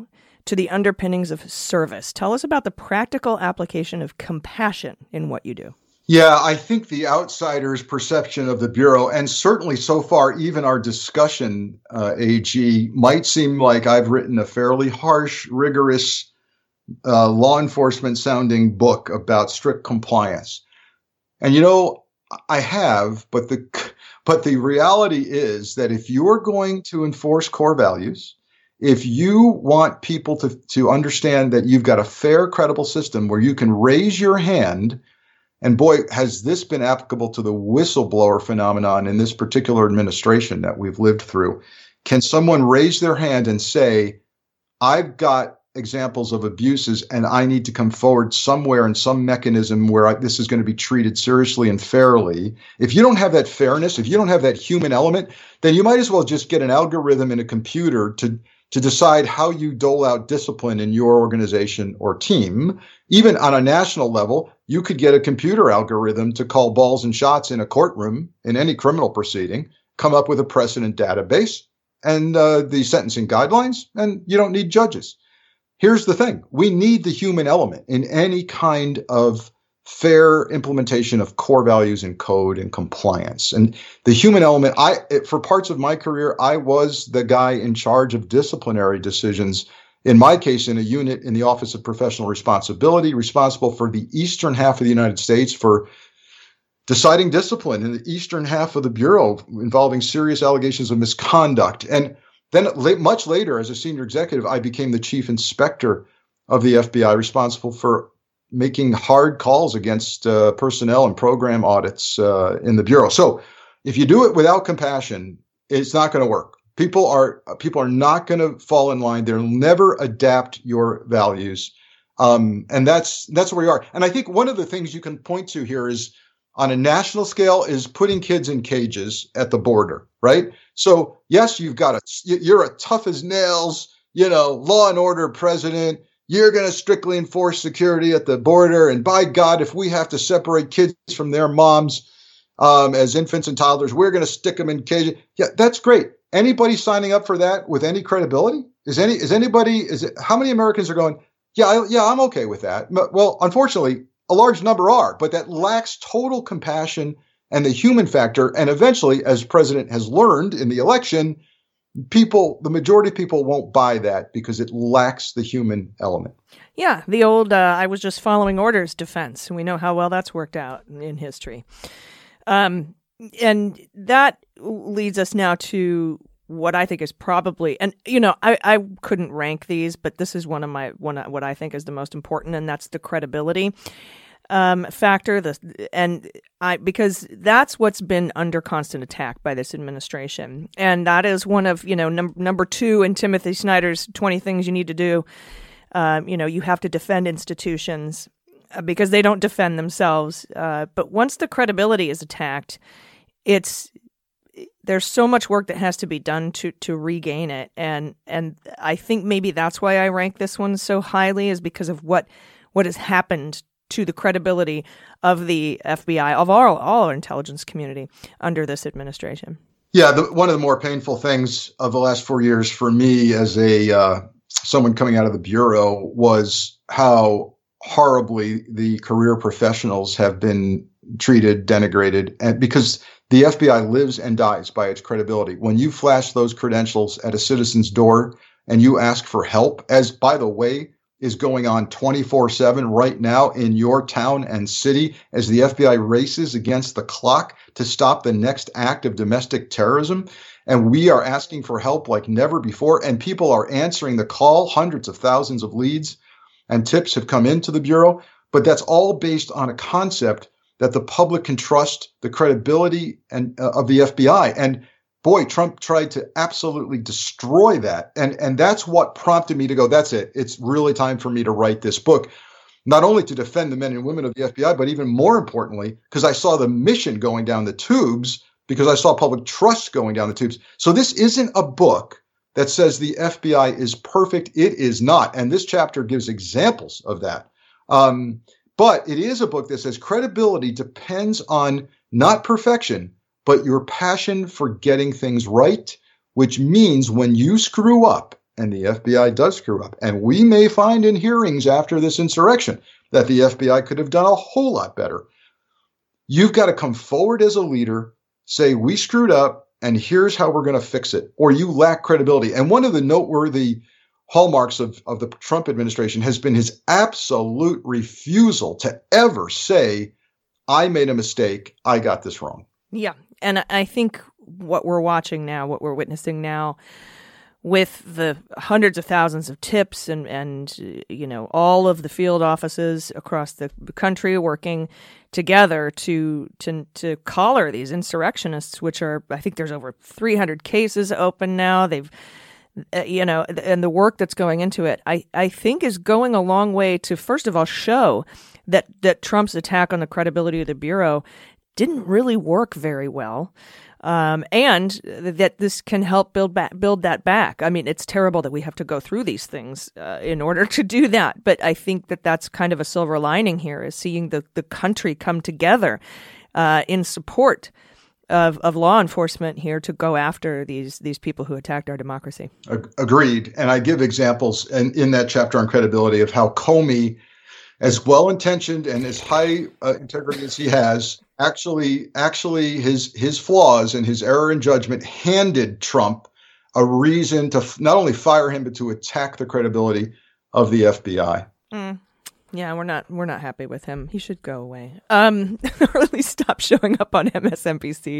to the underpinnings of service. Tell us about the practical application of compassion in what you do. Yeah, I think the outsider's perception of the Bureau, and certainly so far, even our discussion, uh, A G, might seem like I've written a fairly harsh, rigorous, uh, law enforcement sounding book about strict compliance. And, you know, I have, but the, but the reality is that if you're going to enforce core values, if you want people to, to understand that you've got a fair, credible system where you can raise your hand. And boy, has this been applicable to the whistleblower phenomenon in this particular administration that we've lived through. Can someone raise their hand and say, I've got examples of abuses and I need to come forward somewhere in some mechanism where I, this is going to be treated seriously and fairly? If you don't have that fairness, if you don't have that human element, then you might as well just get an algorithm in a computer to to decide how you dole out discipline in your organization or team. Even on a national level, you could get a computer algorithm to call balls and shots in a courtroom in any criminal proceeding, come up with a precedent database and uh, the sentencing guidelines, and you don't need judges. Here's the thing. We need the human element in any kind of fair implementation of core values and code and compliance. And the human element, I, for parts of my career, I was the guy in charge of disciplinary decisions. In my case, in a unit in the Office of Professional Responsibility, responsible for the eastern half of the United States for deciding discipline in the eastern half of the Bureau involving serious allegations of misconduct. And then much later, as a senior executive, I became the chief inspector of the F B I, responsible for making hard calls against uh, personnel and program audits uh, in the Bureau. So if you do it without compassion, it's not going to work. People are people are not going to fall in line. They'll never adapt your values. Um, and that's that's where we are. And I think one of the things you can point to here is on a national scale is putting kids in cages at the border, right? So yes, you've got a, you're a tough as nails, you know, law and order president. You're going to strictly enforce security at the border. And by God, if we have to separate kids from their moms um, as infants and toddlers, we're going to stick them in cages. Yeah, that's great. Anybody signing up for that with any credibility? Is any is anybody? Is it how many Americans are going? Yeah, I, yeah, I'm okay with that. Well, unfortunately, a large number are, but that lacks total compassion and the human factor. And eventually, as President has learned in the election, people, the majority of people won't buy that because it lacks the human element. Yeah, the old uh, I was just following orders defense. And we know how well that's worked out in history. Um, and that leads us now to what I think is probably, and you know, I, I couldn't rank these, but this is one of my, one what I think is the most important, and that's the credibility um, factor. The and I because that's what's been under constant attack by this administration, and that is one of you know num- number two in Timothy Snyder's twenty things you need to do. Um, you know, you have to defend institutions uh, because they don't defend themselves. Uh, but once the credibility is attacked, it's there's so much work that has to be done to to regain it, and and I think maybe that's why I rank this one so highly, is because of what what has happened to the credibility of the F B I, of all all our intelligence community under this administration. Yeah, the, one of the more painful things of the last four years for me as a uh, someone coming out of the Bureau was how horribly the career professionals have been treated, denigrated, and because the F B I lives and dies by its credibility. When you flash those credentials at a citizen's door and you ask for help, as by the way is going on twenty-four seven right now in your town and city, as the F B I races against the clock to stop the next act of domestic terrorism, and we are asking for help like never before, and people are answering the call. Hundreds of thousands of leads and tips have come into the Bureau, but that's all based on a concept that the public can trust the credibility and uh, of the F B I. And boy, Trump tried to absolutely destroy that. And, and that's what prompted me to go, that's it. It's really time for me to write this book, not only to defend the men and women of the F B I, but even more importantly, because I saw the mission going down the tubes, because I saw public trust going down the tubes. So this isn't a book that says the F B I is perfect. It is not. And this chapter gives examples of that. Um, But it is a book that says credibility depends on not perfection, but your passion for getting things right, which means when you screw up and the F B I does screw up. And we may find in hearings after this insurrection that the F B I could have done a whole lot better. You've got to come forward as a leader, say, we screwed up, and here's how we're going to fix it, or you lack credibility. And one of the noteworthy hallmarks of, of the Trump administration has been his absolute refusal to ever say, I made a mistake, I got this wrong. Yeah. And I think what we're watching now, what we're witnessing now, with the hundreds of thousands of tips and, and you know, all of the field offices across the country working together to to to collar these insurrectionists, which are, I think there's over three hundred cases open now. They've, uh, you know, and the work that's going into it, I, I think is going a long way to, first of all, show that, that Trump's attack on the credibility of the Bureau didn't really work very well. Um, and that this can help build back, build that back. I mean, it's terrible that we have to go through these things uh, in order to do that. But I think that that's kind of a silver lining here, is seeing the, the country come together uh, in support of, of law enforcement here to go after these these people who attacked our democracy. Agreed. And I give examples in, in that chapter on credibility of how Comey, as well-intentioned and as high uh, integrity as he has, actually, actually his his flaws and his error in judgment handed Trump a reason to f- not only fire him, but to attack the credibility of the F B I. Mm. Yeah, we're not we're not happy with him. He should go away, um, or at least stop showing up on M S N B C,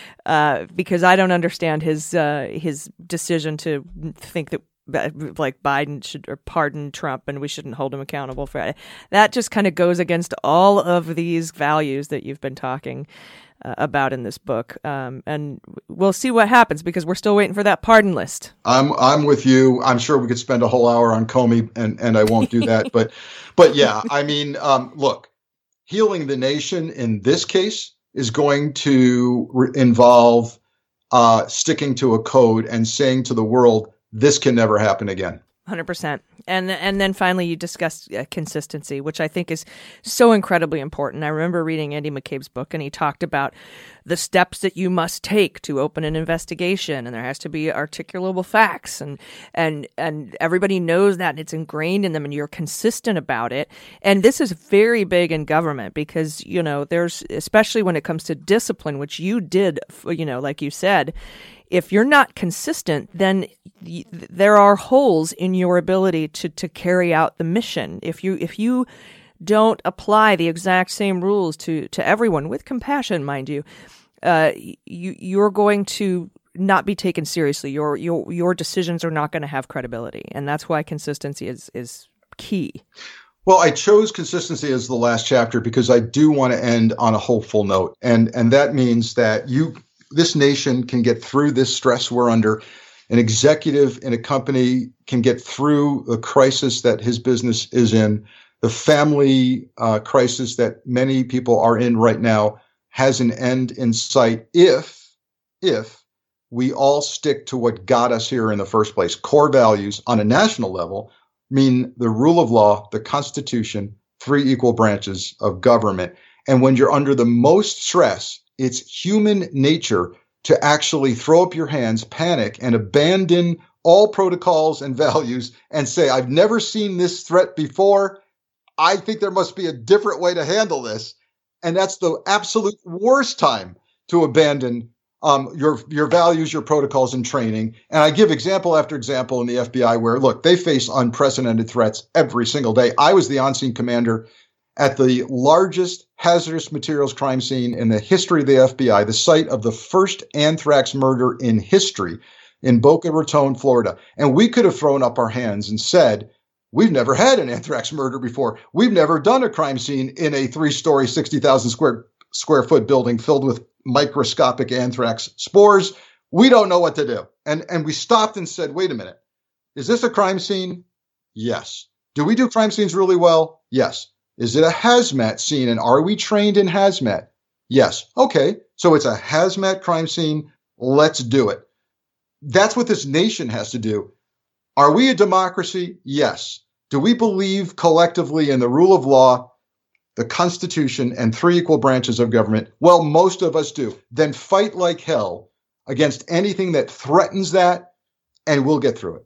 uh, because I don't understand his uh, his decision to think that, like, Biden should or pardon Trump and we shouldn't hold him accountable for it. That just kind of goes against all of these values that you've been talking uh, about in this book. Um, and we'll see what happens, because we're still waiting for that pardon list. I'm I'm with you. I'm sure we could spend a whole hour on Comey, and, and I won't do that. but but yeah, I mean, um, look, healing the nation in this case is going to re- involve uh, sticking to a code and saying to the world, this can never happen again. one hundred percent. And and then finally you discussed uh, consistency, which I think is so incredibly important. I remember reading Andy McCabe's book, and he talked about the steps that you must take to open an investigation, and there has to be articulable facts, and and and everybody knows that, and it's ingrained in them, and you're consistent about it. And this is very big in government, because, you know, there's, especially when it comes to discipline, which you did, you know, like you said, if you're not consistent, then y- there are holes in your ability to, to carry out the mission. If you if you don't apply the exact same rules to, to everyone, with compassion, mind you, uh, you you're going to not be taken seriously. Your your your decisions are not going to have credibility, and that's why consistency is is key. Well, I chose consistency as the last chapter because I do want to end on a hopeful note, and and that means that you. This nation can get through this stress we're under. An executive in a company can get through the crisis that his business is in. The family uh, crisis that many people are in right now has an end in sight if, if we all stick to what got us here in the first place. Core values on a national level mean the rule of law, the Constitution, three equal branches of government. And when you're under the most stress, it's human nature to actually throw up your hands, panic, and abandon all protocols and values and say, I've never seen this threat before. I think there must be a different way to handle this. And that's the absolute worst time to abandon um, your, your values, your protocols, and training. And I give example after example in the F B I where, look, they face unprecedented threats every single day. I was the on-scene commander at the largest hazardous materials crime scene in the history of the F B I, the site of the first anthrax murder in history in Boca Raton, Florida. And we could have thrown up our hands and said, we've never had an anthrax murder before. We've never done a crime scene in a three-story, sixty thousand square square foot building filled with microscopic anthrax spores. We don't know what to do. And, and we stopped and said, wait a minute, is this a crime scene? Yes. Do we do crime scenes really well? Yes. Is it a hazmat scene, and are we trained in hazmat? Yes. Okay, so it's a hazmat crime scene. Let's do it. That's what this nation has to do. Are we a democracy? Yes. Do we believe collectively in the rule of law, the Constitution, and three equal branches of government? Well, most of us do. Then fight like hell against anything that threatens that, and we'll get through it.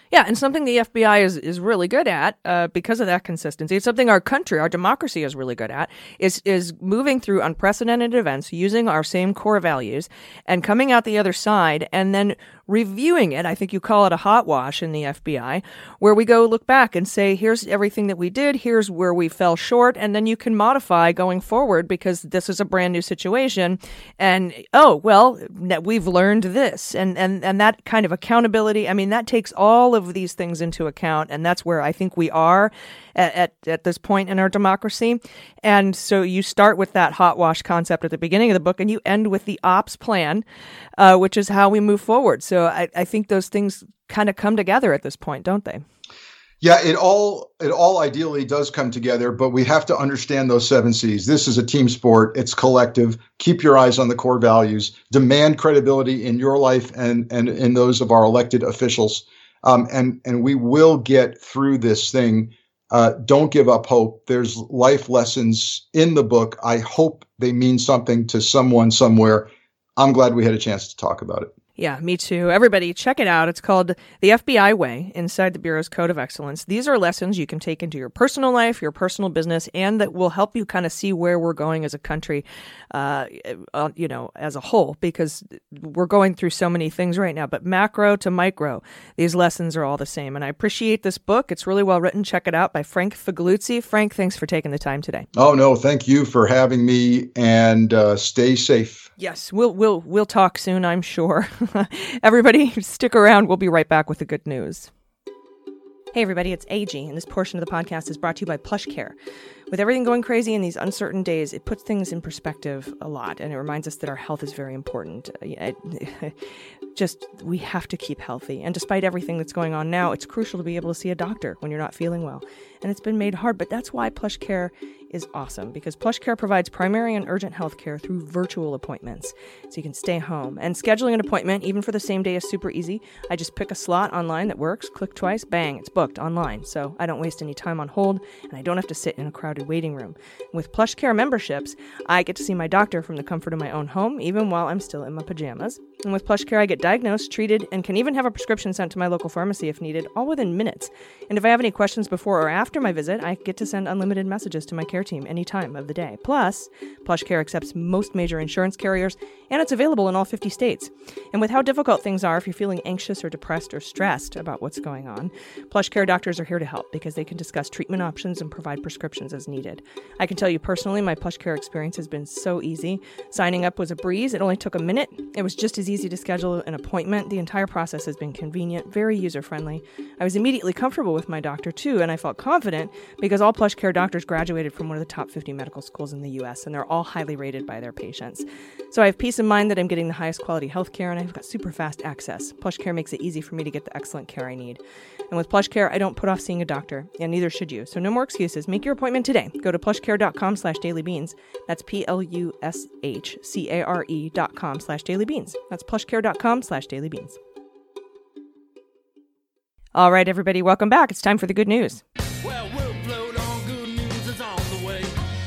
Yeah, and something the F B I is, is really good at uh, because of that consistency. It's something our country, our democracy is really good at, is is moving through unprecedented events, using our same core values, and coming out the other side, and then reviewing it. I think you call it a hot wash in the F B I, where we go look back and say, here's everything that we did, here's where we fell short, and then you can modify going forward because this is a brand new situation. And, oh, well, we've learned this. And, and, and that kind of accountability, I mean, that takes all of these things into account, and that's where I think we are at, at, at this point in our democracy. And so you start with that hot wash concept at the beginning of the book, and you end with the ops plan, uh, which is how we move forward. So I, I think those things kind of come together at this point, don't they? Yeah, it all it all ideally does come together, but we have to understand those seven C's. This is a team sport. It's collective. Keep your eyes on the core values. Demand credibility in your life and, and in those of our elected officials. Um, and, and we will get through this thing. Uh, don't give up hope. There's life lessons in the book. I hope they mean something to someone somewhere. I'm glad we had a chance to talk about it. Yeah, me too. Everybody, check it out. It's called The F B I Way, Inside the Bureau's Code of Excellence. These are lessons you can take into your personal life, your personal business, and that will help you kind of see where we're going as a country, uh, uh, you know, as a whole, because we're going through so many things right now. But macro to micro, these lessons are all the same. And I appreciate this book. It's really well written. Check it out by Frank Figliuzzi. Frank, thanks for taking the time today. Oh, no, thank you for having me, and uh, stay safe. Yes, we'll we'll we'll talk soon, I'm sure. Everybody, stick around. We'll be right back with the good news. Hey, everybody, it's A G, and this portion of the podcast is brought to you by PlushCare. With everything going crazy in these uncertain days, it puts things in perspective a lot, and it reminds us that our health is very important. Just, we have to keep healthy. And despite everything that's going on now, it's crucial to be able to see a doctor when you're not feeling well. And it's been made hard, but that's why PlushCare is awesome, because PlushCare provides primary and urgent health care through virtual appointments, so you can stay home. And scheduling an appointment, even for the same day, is super easy. I just pick a slot online that works, click twice, bang, it's booked online. So I don't waste any time on hold, and I don't have to sit in a crowded waiting room. With PlushCare memberships, I get to see my doctor from the comfort of my own home, even while I'm still in my pajamas. And with PlushCare, I get diagnosed, treated, and can even have a prescription sent to my local pharmacy if needed, all within minutes. And if I have any questions before or after my visit, I get to send unlimited messages to my care team any time of the day. Plus, PlushCare accepts most major insurance carriers, and it's available in all fifty states. And with how difficult things are if you're feeling anxious or depressed or stressed about what's going on, PlushCare doctors are here to help because they can discuss treatment options and provide prescriptions as needed. I can tell you personally, my PlushCare experience has been so easy. Signing up was a breeze. It only took a minute. It was just as easy to schedule an appointment. The entire process has been convenient, very user-friendly. I was immediately comfortable with my doctor, too, and I felt confident because all PlushCare doctors graduated from one of the top fifty medical schools in the U S, and they're all highly rated by their patients. So I have peace of mind that I'm getting the highest quality health care, and I've got super fast access. PlushCare makes it easy for me to get the excellent care I need. And with PlushCare, I don't put off seeing a doctor, and neither should you. So no more excuses. Make your appointment today. Go to plushcare.com slash dailybeans. That's P-L-U-S-H-C-A-R-E dot com slash dailybeans. That's plushcare.com slash dailybeans. All right, everybody, welcome back. It's time for the good news. Well, we'll float on. Good news is on the way.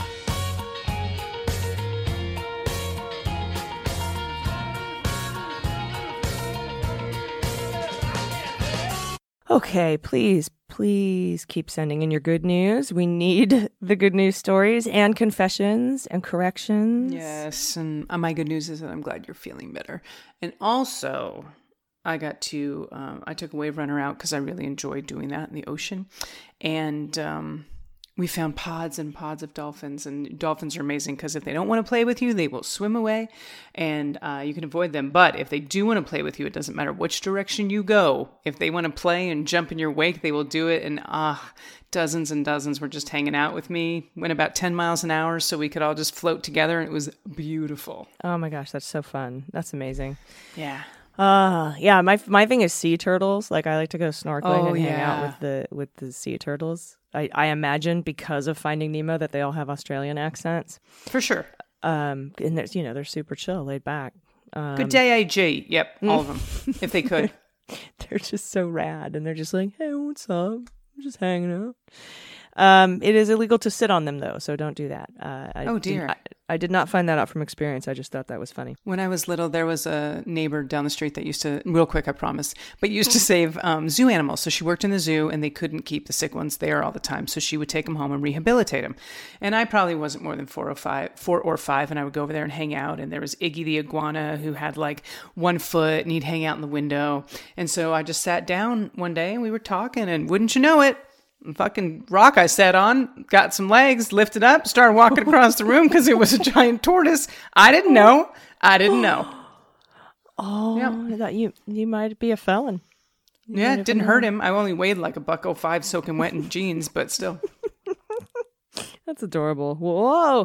Okay, please, please keep sending in your good news. We need the good news stories and confessions and corrections. Yes, and uh, my good news is that I'm glad you're feeling better. And also, I got to, um, I took a wave runner out because I really enjoyed doing that in the ocean. And um, we found pods and pods of dolphins. And dolphins are amazing because if they don't want to play with you, they will swim away and uh, you can avoid them. But if they do want to play with you, it doesn't matter which direction you go. If they want to play and jump in your wake, they will do it. And ah, uh, dozens and dozens were just hanging out with me. Went about ten miles an hour so we could all just float together. And it was beautiful. Oh my gosh, that's so fun. That's amazing. Yeah. Uh, yeah, my my thing is sea turtles. Like, I like to go snorkeling oh, and yeah. hang out with the with the sea turtles. I, I imagine because of Finding Nemo that they all have Australian accents. For sure. Um, and there's, you know, they're super chill, laid back. Um, Good day, A G. Yep, all of them, if they could. They're just so rad, and they're just like, hey, what's up? I'm just hanging out. Um, it is illegal to sit on them, though, so don't do that. Uh, I oh, dear. Do, I, I did not find that out from experience. I just thought that was funny. When I was little, there was a neighbor down the street that used to, real quick, I promise, but used to save um, zoo animals. So she worked in the zoo and they couldn't keep the sick ones there all the time. So she would take them home and rehabilitate them. And I probably wasn't more than four or five, four or five, and I would go over there and hang out. And there was Iggy the iguana who had like one foot and he'd hang out in the window. And so I just sat down one day and we were talking, and wouldn't you know it, fucking rock I sat on, got some legs, lifted up, started walking across the room because it was a giant tortoise. I didn't know. I didn't know. Oh, Yep. I thought you you might be a felon. You Yeah, might it didn't have hurt been- him. I only weighed like a buck oh five soaking wet in jeans, but still. That's adorable. Whoa.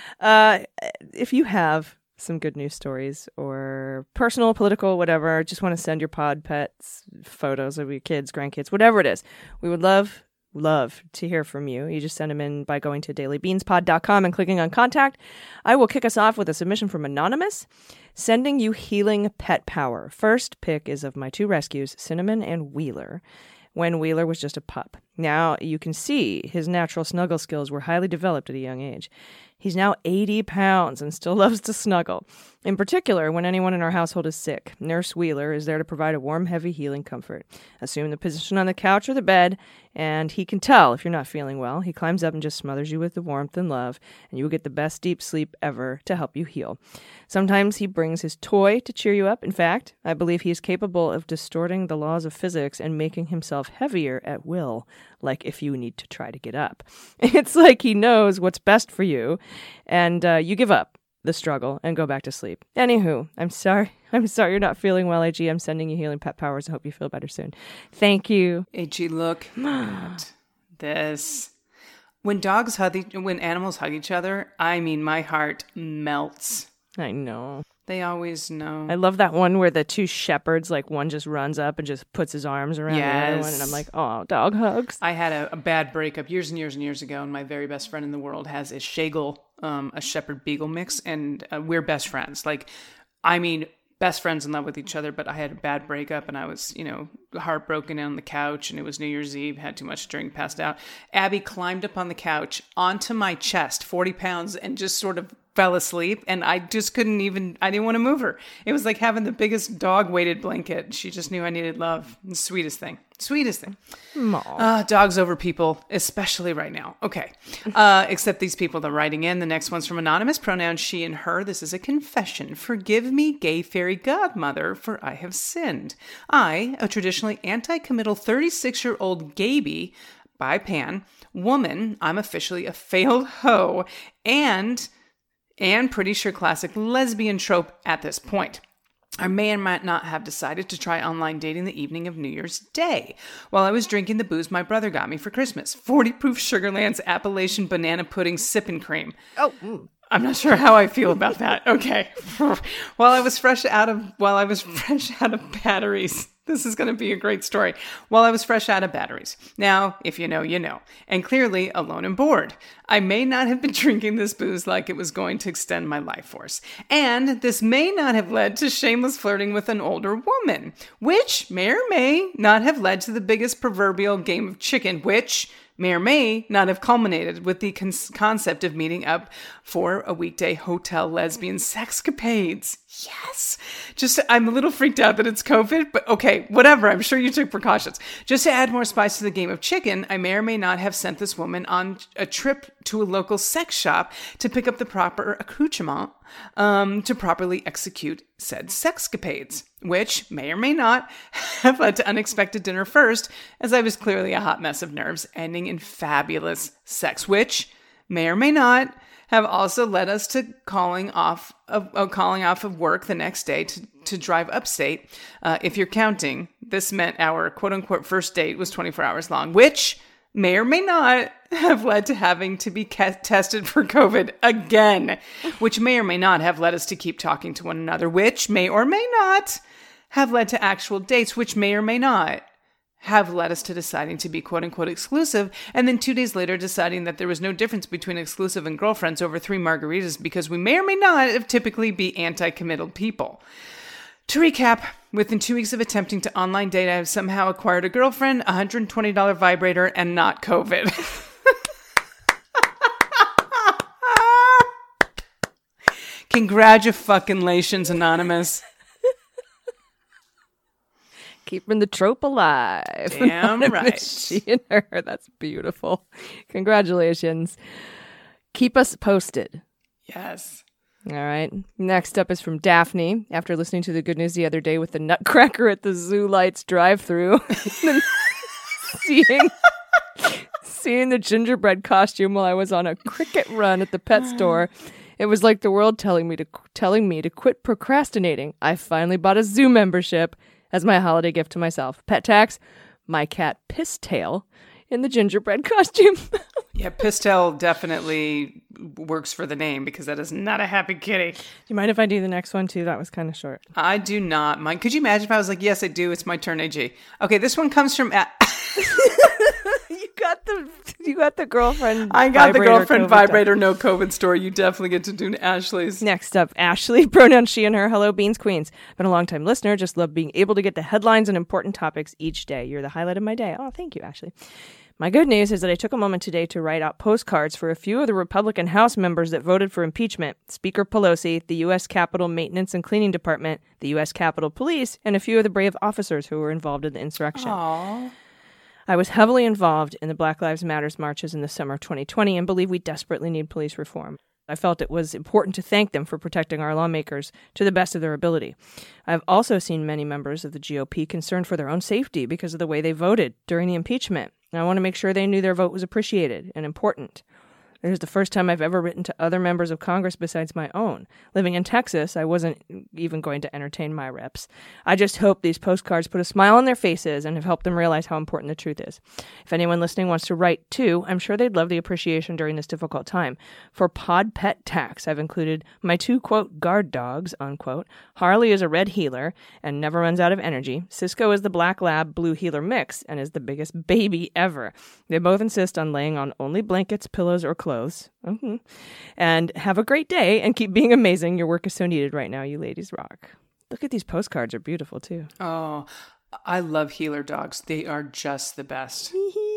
Uh, if you have some good news stories or personal, political, whatever, just want to send your pod pets photos of your kids, grandkids, whatever it is, we would love Love to hear from you. You just send them in by going to daily beans pod dot com and clicking on contact. I will kick us off with a submission from Anonymous, sending you healing pet power. First pick is of my two rescues, Cinnamon and Wheeler, when Wheeler was just a pup. Now you can see his natural snuggle skills were highly developed at a young age. He's now eighty pounds and still loves to snuggle. In particular, when anyone in our household is sick, Nurse Wheeler is there to provide a warm, heavy, healing comfort. Assume the position on the couch or the bed, and he can tell if you're not feeling well. He climbs up and just smothers you with the warmth and love, and you will get the best deep sleep ever to help you heal. Sometimes he brings his toy to cheer you up. In fact, I believe he is capable of distorting the laws of physics and making himself heavier at will, like if you need to try to get up. It's like he knows what's best for you, and uh, you give up the struggle and go back to sleep. Anywho, I'm sorry. I'm sorry you're not feeling well, A G. I'm sending you healing pet powers. I hope you feel better soon. Thank you. A G, look at this. When dogs hug, each, when animals hug each other, I mean, my heart melts. I know. They always know. I love that one where the two shepherds, like one just runs up and just puts his arms around the other one. And I'm like, oh, dog hugs. I had a, a bad breakup years and years and years ago, and my very best friend in the world has a Schagel, um, a Shepherd Beagle mix, and uh, we're best friends. Like, I mean, best friends in love with each other, but I had a bad breakup, and I was, you know, heartbroken on the couch, and it was New Year's Eve, had too much to drink, passed out. Abby climbed up on the couch onto my chest, forty pounds, and just sort of fell asleep, and I just couldn't even, I didn't want to move her. It was like having the biggest dog-weighted blanket. She just knew I needed love. The sweetest thing. Sweetest thing. Uh, dogs over people, especially right now. Okay. Uh, except these people that are writing in. The next one's from Anonymous, pronouns she and her. This is a confession. Forgive me, gay fairy godmother, for I have sinned. I, a traditionally anti-committal thirty-six-year-old Gaby, by Pan, woman, I'm officially a failed hoe, and... and pretty sure classic lesbian trope at this point. I may or might not have decided to try online dating the evening of New Year's Day while I was drinking the booze my brother got me for Christmas. forty proof Sugarland's Appalachian banana pudding sipping cream. Oh, mm. I'm not sure how I feel about that. Okay. While I was fresh out of while I was fresh out of batteries. This is going to be a great story. While I was fresh out of batteries. Now, if you know, you know. And clearly alone and bored. I may not have been drinking this booze like it was going to extend my life force. And this may not have led to shameless flirting with an older woman, which may or may not have led to the biggest proverbial game of chicken, which may or may not have culminated with the con- concept of meeting up for a weekday hotel lesbian sexcapades. Yes. Just, I'm a little freaked out that it's COVID, but okay, whatever. I'm sure you took precautions. Just to add more spice to the game of chicken, I may or may not have sent this woman on a trip to a local sex shop to pick up the proper accoutrement um, to properly execute said sexcapades, which may or may not have led to unexpected dinner first, as I was clearly a hot mess of nerves, ending in fabulous sex, which may or may not have also led us to calling off of uh, calling off of work the next day to, to drive upstate. Uh, if you're counting, this meant our quote-unquote first date was twenty-four hours long, which may or may not have led to having to be ca- tested for COVID again, which may or may not have led us to keep talking to one another, which may or may not have led to actual dates, which may or may not have led us to deciding to be quote-unquote exclusive, and then two days later deciding that there was no difference between exclusive and girlfriends over three margaritas because we may or may not have typically be anti-committal people. To recap, within two weeks of attempting to online date, I have somehow acquired a girlfriend, a one hundred twenty dollars vibrator, and not COVID. Congratulations, Anonymous. Keeping the trope alive. Damn right. She and her. That's beautiful. Congratulations. Keep us posted. Yes. All right. Next up is from Daphne. After listening to the good news the other day with the Nutcracker at the Zoo Lights drive-thru, seeing seeing the gingerbread costume while I was on a cricket run at the pet store, it was like the world telling me to telling me to quit procrastinating. I finally bought a zoo membership as my holiday gift to myself. Pet tax, my cat Pisstail in the gingerbread costume. Yeah, Pistel definitely works for the name because that is not a happy kitty. Do you mind if I do the next one too? That was kind of short. I do not mind. Could you imagine if I was like, yes, I do. It's my turn, A G. Okay, this one comes from... A- you got the you got the girlfriend I got the girlfriend COVID vibrator, no COVID story. You definitely get to do Ashley's. Next up, Ashley, pronoun she and her. Hello, Beans Queens. Been a long-time listener. Just love being able to get the headlines and important topics each day. You're the highlight of my day. Oh, thank you, Ashley. My good news is that I took a moment today to write out postcards for a few of the Republican House members that voted for impeachment. Speaker Pelosi, the U S Capitol Maintenance and Cleaning Department, the U S Capitol Police, and a few of the brave officers who were involved in the insurrection. Aww. I was heavily involved in the Black Lives Matter marches in the summer of twenty twenty and believe we desperately need police reform. I felt it was important to thank them for protecting our lawmakers to the best of their ability. I've also seen many members of the G O P concerned for their own safety because of the way they voted during the impeachment. I want to make sure they knew their vote was appreciated and important. It was the first time I've ever written to other members of Congress besides my own. Living in Texas, I wasn't even going to entertain my reps. I just hope these postcards put a smile on their faces and have helped them realize how important the truth is. If anyone listening wants to write too, I'm sure they'd love the appreciation during this difficult time. For Pod Pet Tax, I've included my two, quote, guard dogs, unquote. Harley is a red heeler and never runs out of energy. Cisco is the black lab blue heeler mix and is the biggest baby ever. They both insist on laying on only blankets, pillows, or clothes. Clothes. Mm-hmm. And have a great day and keep being amazing. Your work is so needed right now. You ladies rock. Look at these postcards. Are beautiful too. Oh, I love healer dogs. They are just the best.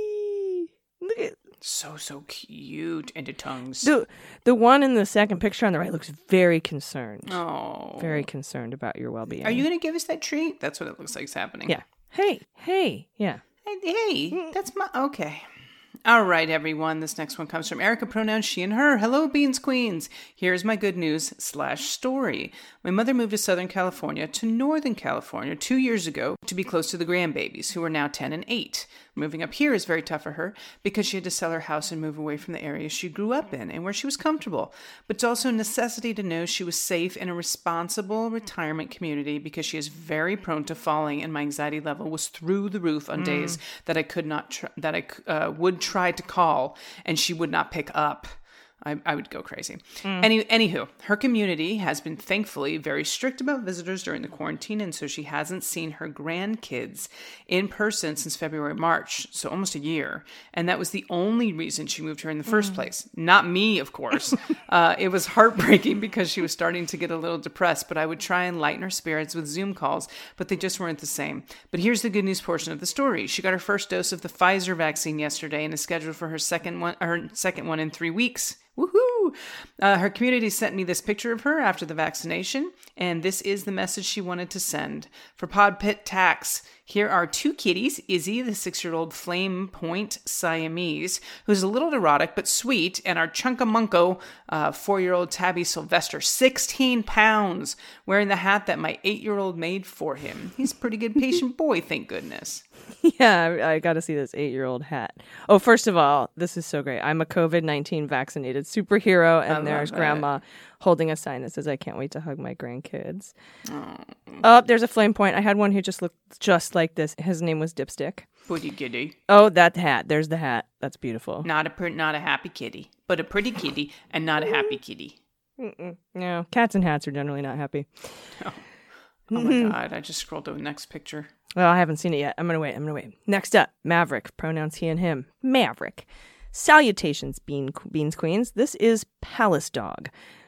Look at so so cute into tongues. The the one in the second picture on the right looks very concerned. Oh, very concerned about your well-being. Are you going to give us that treat? That's what it looks like is happening. Yeah. Hey, hey, yeah. Hey, hey, that's my okay. All right, everyone. This next one comes from Erica, pronouns she and her. Hello, Beans Queens. Here's my good news slash story. My mother moved to Southern California to Northern California two years ago to be close to the grandbabies, who are now ten and eight. Moving up here is very tough for her because she had to sell her house and move away from the area she grew up in and where she was comfortable. But it's also a necessity to know she was safe in a responsible retirement community because she is very prone to falling, and my anxiety level was through the roof on mm. days that I could not, tr- that I uh, would try to call and she would not pick up. I, I would go crazy. Mm. Any, anywho, her community has been thankfully very strict about visitors during the quarantine, and so she hasn't seen her grandkids in person since February, March, so almost a year. And that was the only reason she moved here in the first mm. place. Not me, of course. uh, it was heartbreaking because she was starting to get a little depressed, but I would try and lighten her spirits with Zoom calls, but they just weren't the same. But here's the good news portion of the story. She got her first dose of the Pfizer vaccine yesterday and is scheduled for her second one, her second one in three weeks. Woohoo! Uh, her community sent me this picture of her after the vaccination, and this is the message she wanted to send. For Pod Pit Tax, here are two kitties, Izzy, the six-year-old Flame Point Siamese, who's a little erotic but sweet, and our Chunkamunko, uh, four-year-old Tabby Sylvester, sixteen pounds, wearing the hat that my eight-year-old made for him. He's a pretty good patient boy, thank goodness. Yeah, I, I got to see this eight-year-old hat. Oh, first of all, this is so great. I'm a covid nineteen vaccinated superhero, and there's that. Grandma holding a sign that says, I can't wait to hug my grandkids. Oh, oh there's a flame point. I had one who just looked just like this. His name was Dipstick. Pretty kitty. Oh, that hat. There's the hat. That's beautiful. Not a per- not a happy kitty, but a pretty kitty and not a happy kitty. Mm-mm. No, cats and hats are generally not happy. Oh, oh my God. I just scrolled to the next picture. Well, I haven't seen it yet. I'm going to wait. I'm going to wait. Next up, Maverick. Pronouns he and him. Maverick. Salutations, Bean, Beans Queens. This is Palace Dog.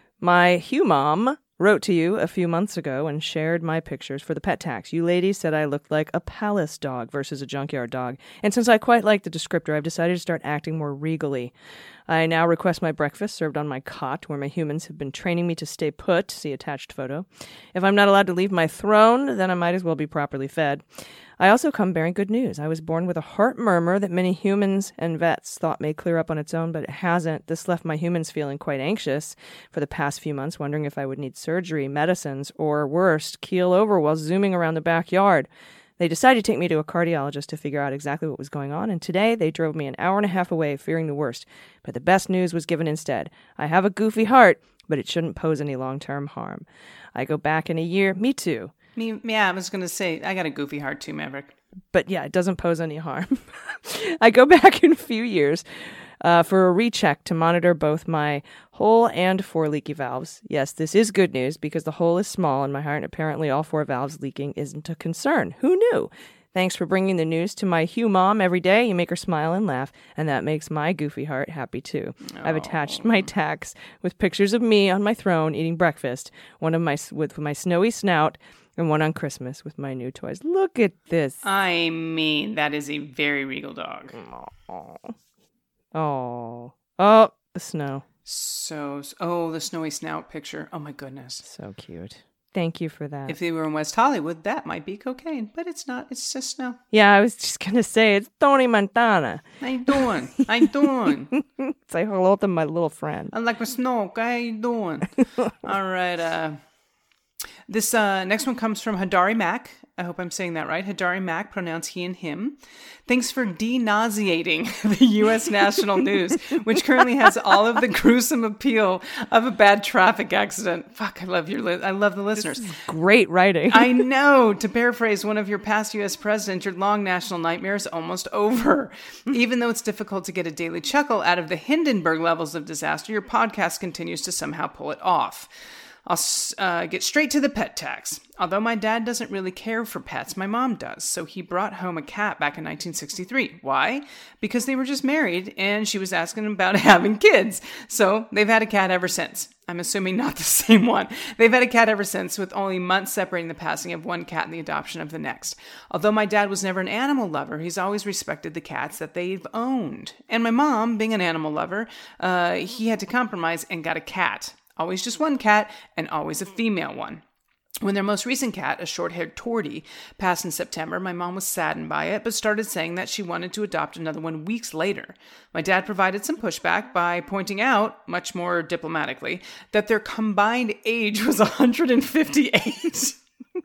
My Hugh mom wrote to you a few months ago and shared my pictures for the pet tax. You ladies said I looked like a palace dog versus a junkyard dog. And since I quite like the descriptor, I've decided to start acting more regally. I now request my breakfast served on my cot, where my humans have been training me to stay put. See attached photo. If I'm not allowed to leave my throne, then I might as well be properly fed. I also come bearing good news. I was born with a heart murmur that many humans and vets thought may clear up on its own, but it hasn't. This left my humans feeling quite anxious for the past few months, wondering if I would need surgery, medicines, or worse, keel over while zooming around the backyard. They decided to take me to a cardiologist to figure out exactly what was going on, and today they drove me an hour and a half away, fearing the worst. But the best news was given instead. I have a goofy heart, but it shouldn't pose any long-term harm. I go back in a year. Me too. Me, yeah, I was going to say, I got a goofy heart too, Maverick. But yeah, it doesn't pose any harm. I go back in a few years uh, for a recheck to monitor both my hole and four leaky valves. Yes, this is good news because the hole is small in my heart, and apparently all four valves leaking isn't a concern. Who knew? Thanks for bringing the news to my Hugh mom every day. You make her smile and laugh, and that makes my goofy heart happy too. Oh. I've attached my tacks with pictures of me on my throne eating breakfast, one of my with my snowy snout, and one on Christmas with my new toys. Look at this. I mean, that is a very regal dog. Oh, oh, oh, the snow. So, oh, the snowy snout picture. Oh my goodness. So cute. Thank you for that. If they were in West Hollywood, that might be cocaine, but it's not. It's just snow. Yeah, I was just going to say, it's Tony Montana. How you doing? How you doing? Say hello to my little friend. I like my snow. How you doing? All right. Uh, this uh, next one comes from Hadari Mac. I hope I'm saying that right. Hadari Mac, pronounce he and him. Thanks for denauseating the U S national news, which currently has all of the gruesome appeal of a bad traffic accident. Fuck, I love your li- I love the listeners. This is great writing. I know. To paraphrase one of your past U S presidents, your long national nightmare is almost over. Even though it's difficult to get a daily chuckle out of the Hindenburg levels of disaster, your podcast continues to somehow pull it off. I'll uh, get straight to the pet tax. Although my dad doesn't really care for pets, my mom does. So he brought home a cat back in nineteen sixty-three. Why? Because they were just married and she was asking about having kids. So they've had a cat ever since. I'm assuming not the same one. They've had a cat ever since, with only months separating the passing of one cat and the adoption of the next. Although my dad was never an animal lover, he's always respected the cats that they've owned. And my mom, being an animal lover, uh, he had to compromise and got a cat. Always just one cat, and always a female one. When their most recent cat, a short-haired tortie, passed in September, my mom was saddened by it, but started saying that she wanted to adopt another one weeks later. My dad provided some pushback by pointing out, much more diplomatically, that their combined age was one hundred fifty-eight.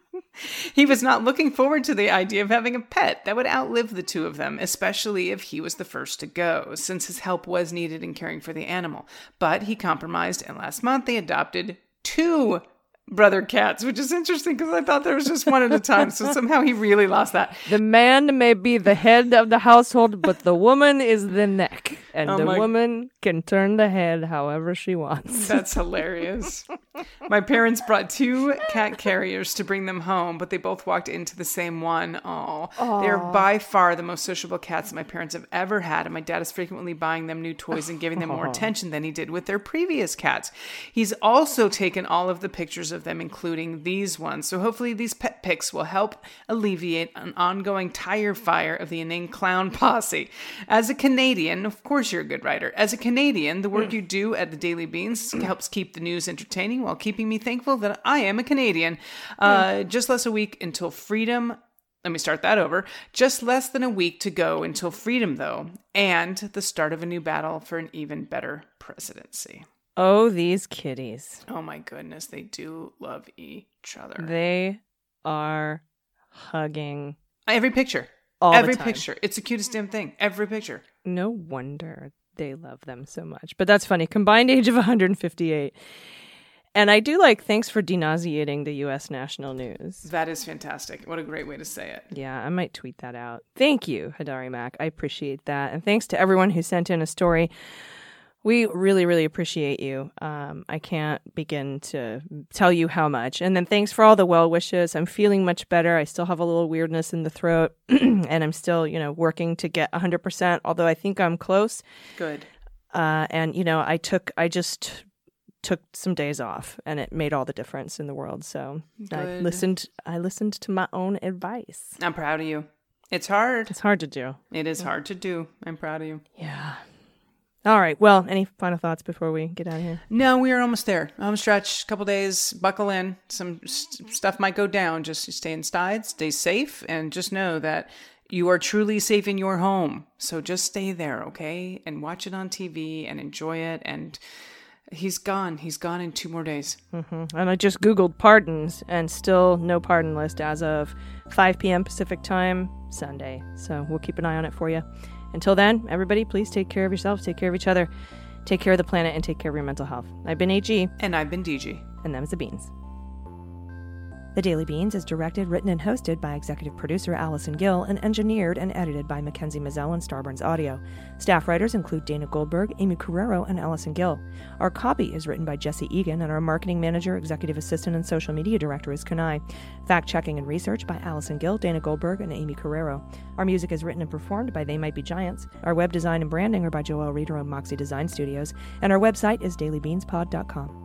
He was not looking forward to the idea of having a pet that would outlive the two of them, especially if he was the first to go, since his help was needed in caring for the animal. But he compromised, and last month they adopted two brother cats, which is interesting because I thought there was just one at a time. So somehow he really lost that. The man may be the head of the household, but the woman is the neck. And oh the my... woman can turn the head however she wants. That's hilarious. My parents brought two cat carriers to bring them home, but they both walked into the same one. Oh, they are by far the most sociable cats that my parents have ever had, and my dad is frequently buying them new toys and giving them more attention than he did with their previous cats. He's also taken all of the pictures of them, including these ones. So hopefully these pet pics will help alleviate an ongoing tire fire of the inane clown posse. As a Canadian, of course you're a good writer. As a Canadian, the work you do at the Daily Beans helps keep the news entertaining while keeping me thankful that I am a Canadian. Uh, just less a week until freedom. Let me start that over. Just less than a week to go until freedom, though, and the start of a new battle for an even better presidency. Oh, these kitties. Oh my goodness, they do love each other. They are hugging. Every picture. All Every the time. picture. It's the cutest damn thing. Every picture. No wonder they love them so much. But that's funny. Combined age of one hundred fifty-eight. And I do like, thanks for denauseating the U S national news. That is fantastic. What a great way to say it. Yeah, I might tweet that out. Thank you, Hadari Mac. I appreciate that. And thanks to everyone who sent in a story. We really, really appreciate you. Um, I can't begin to tell you how much. And then thanks for all the well wishes. I'm feeling much better. I still have a little weirdness in the throat, and I'm still, you know, working to get one hundred percent, although I think I'm close. Good. Uh, and, you know, I took, I just took some days off, and it made all the difference in the world. So Good. I listened, I listened to my own advice. I'm proud of you. It's hard. It's hard to do. It is hard to do. I'm proud of you. Yeah. All right. Well, any final thoughts before we get out of here? No, we are almost there. Home stretch, couple days, buckle in. Some st- stuff might go down. Just stay inside, stay safe, and just know that you are truly safe in your home. So just stay there, okay? And watch it on T V and enjoy it. And he's gone. He's gone in two more days. Mm-hmm. And I just Googled pardons, and still no pardon list as of five p.m. Pacific time, Sunday. So we'll keep an eye on it for you. Until then, everybody, please take care of yourselves, take care of each other, take care of the planet, and take care of your mental health. I've been A G. And I've been D G. And them's the Beans. The Daily Beans is directed, written, and hosted by executive producer Allison Gill and engineered and edited by Mackenzie Mazzell and Starburns Audio. Staff writers include Dana Goldberg, Amy Carrero, and Allison Gill. Our copy is written by Jesse Egan, and our marketing manager, executive assistant, and social media director is Kunai. Fact-checking and research by Allison Gill, Dana Goldberg, and Amy Carrero. Our music is written and performed by They Might Be Giants. Our web design and branding are by Joelle Reeder and Moxie Design Studios. And our website is daily beans pod dot com.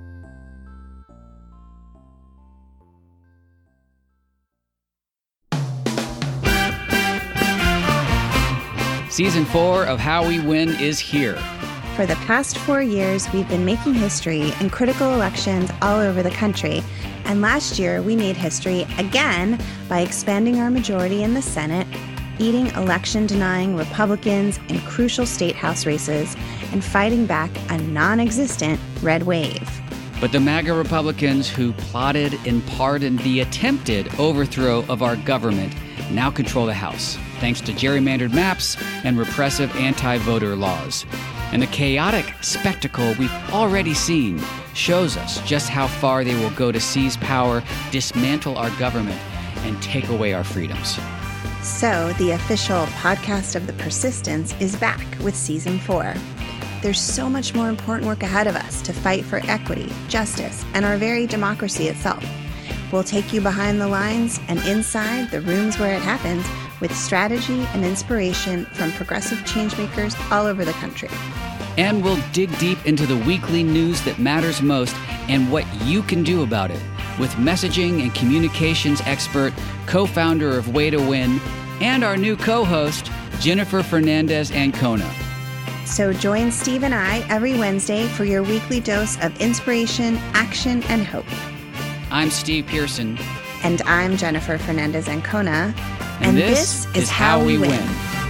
Season four of How We Win is here. For the past four years, we've been making history in critical elections all over the country. And last year, we made history again by expanding our majority in the Senate, beating election-denying Republicans in crucial state house races, and fighting back a non-existent red wave. But the MAGA Republicans who plotted and pardoned the attempted overthrow of our government now control the House, thanks to gerrymandered maps and repressive anti-voter laws. And the chaotic spectacle we've already seen shows us just how far they will go to seize power, dismantle our government, and take away our freedoms. So, the official podcast of The Persistence is back with Season four. There's so much more important work ahead of us to fight for equity, justice, and our very democracy itself. We'll take you behind the lines and inside the rooms where it happens with strategy and inspiration from progressive changemakers all over the country. And we'll dig deep into the weekly news that matters most and what you can do about it with messaging and communications expert, co-founder of Way to Win, and our new co-host, Jennifer Fernandez-Ancona. So join Steve and I every Wednesday for your weekly dose of inspiration, action, and hope. I'm Steve Pearson. And I'm Jennifer Fernandez-Ancona. And, and this, this is How We Win. win.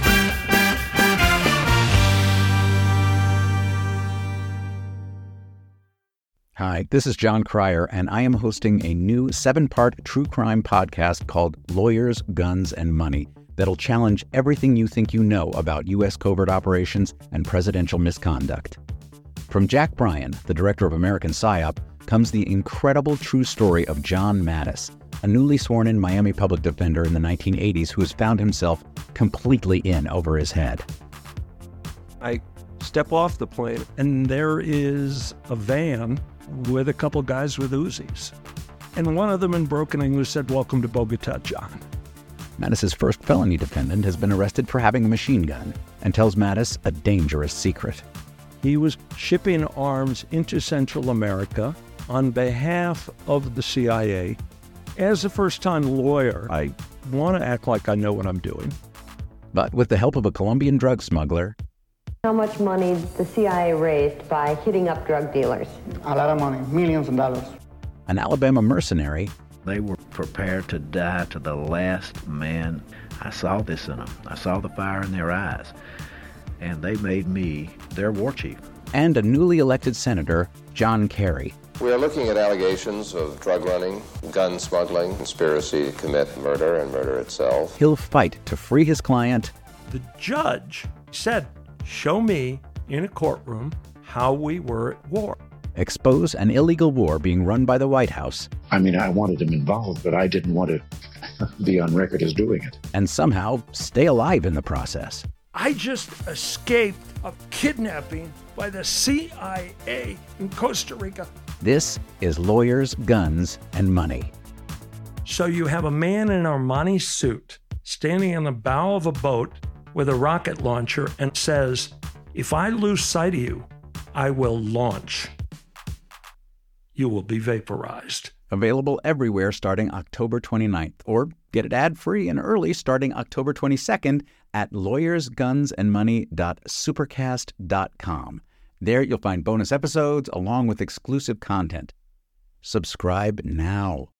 Hi, this is John Cryer, and I am hosting a new seven-part true crime podcast called Lawyers, Guns, and Money that'll challenge everything you think you know about U S covert operations and presidential misconduct. From Jack Bryan, the director of American PSYOP, comes the incredible true story of John Mattis, a newly sworn-in Miami public defender in the nineteen eighties who has found himself completely in over his head. I step off the plane, and there is a van with a couple guys with Uzis. And one of them in broken English said, "Welcome to Bogota, John." Mattis's first felony defendant has been arrested for having a machine gun and tells Mattis a dangerous secret. He was shipping arms into Central America on behalf of the C I A. As a first-time lawyer, I want to act like I know what I'm doing. But with the help of a Colombian drug smuggler... How much money the C I A raised by hitting up drug dealers? A lot of money, millions of dollars. An Alabama mercenary... They were prepared to die to the last man. I saw this in them. I saw the fire in their eyes. And they made me their war chief. And a newly elected senator, John Kerry. We are looking at allegations of drug running, gun smuggling, conspiracy to commit murder and murder itself. He'll fight to free his client. The judge said, "Show me in a courtroom how we were at war." Expose an illegal war being run by the White House. I mean, I wanted him involved, but I didn't want to be on record as doing it. And somehow stay alive in the process. I just escaped a kidnapping by the C I A in Costa Rica. This is Lawyers, Guns, and Money. So you have a man in an Armani suit standing on the bow of a boat with a rocket launcher and says, "If I lose sight of you, I will launch. You will be vaporized." Available everywhere starting October twenty-ninth, or get it ad-free and early starting October twenty-second at lawyers guns and money dot supercast dot com. There you'll find bonus episodes along with exclusive content. Subscribe now.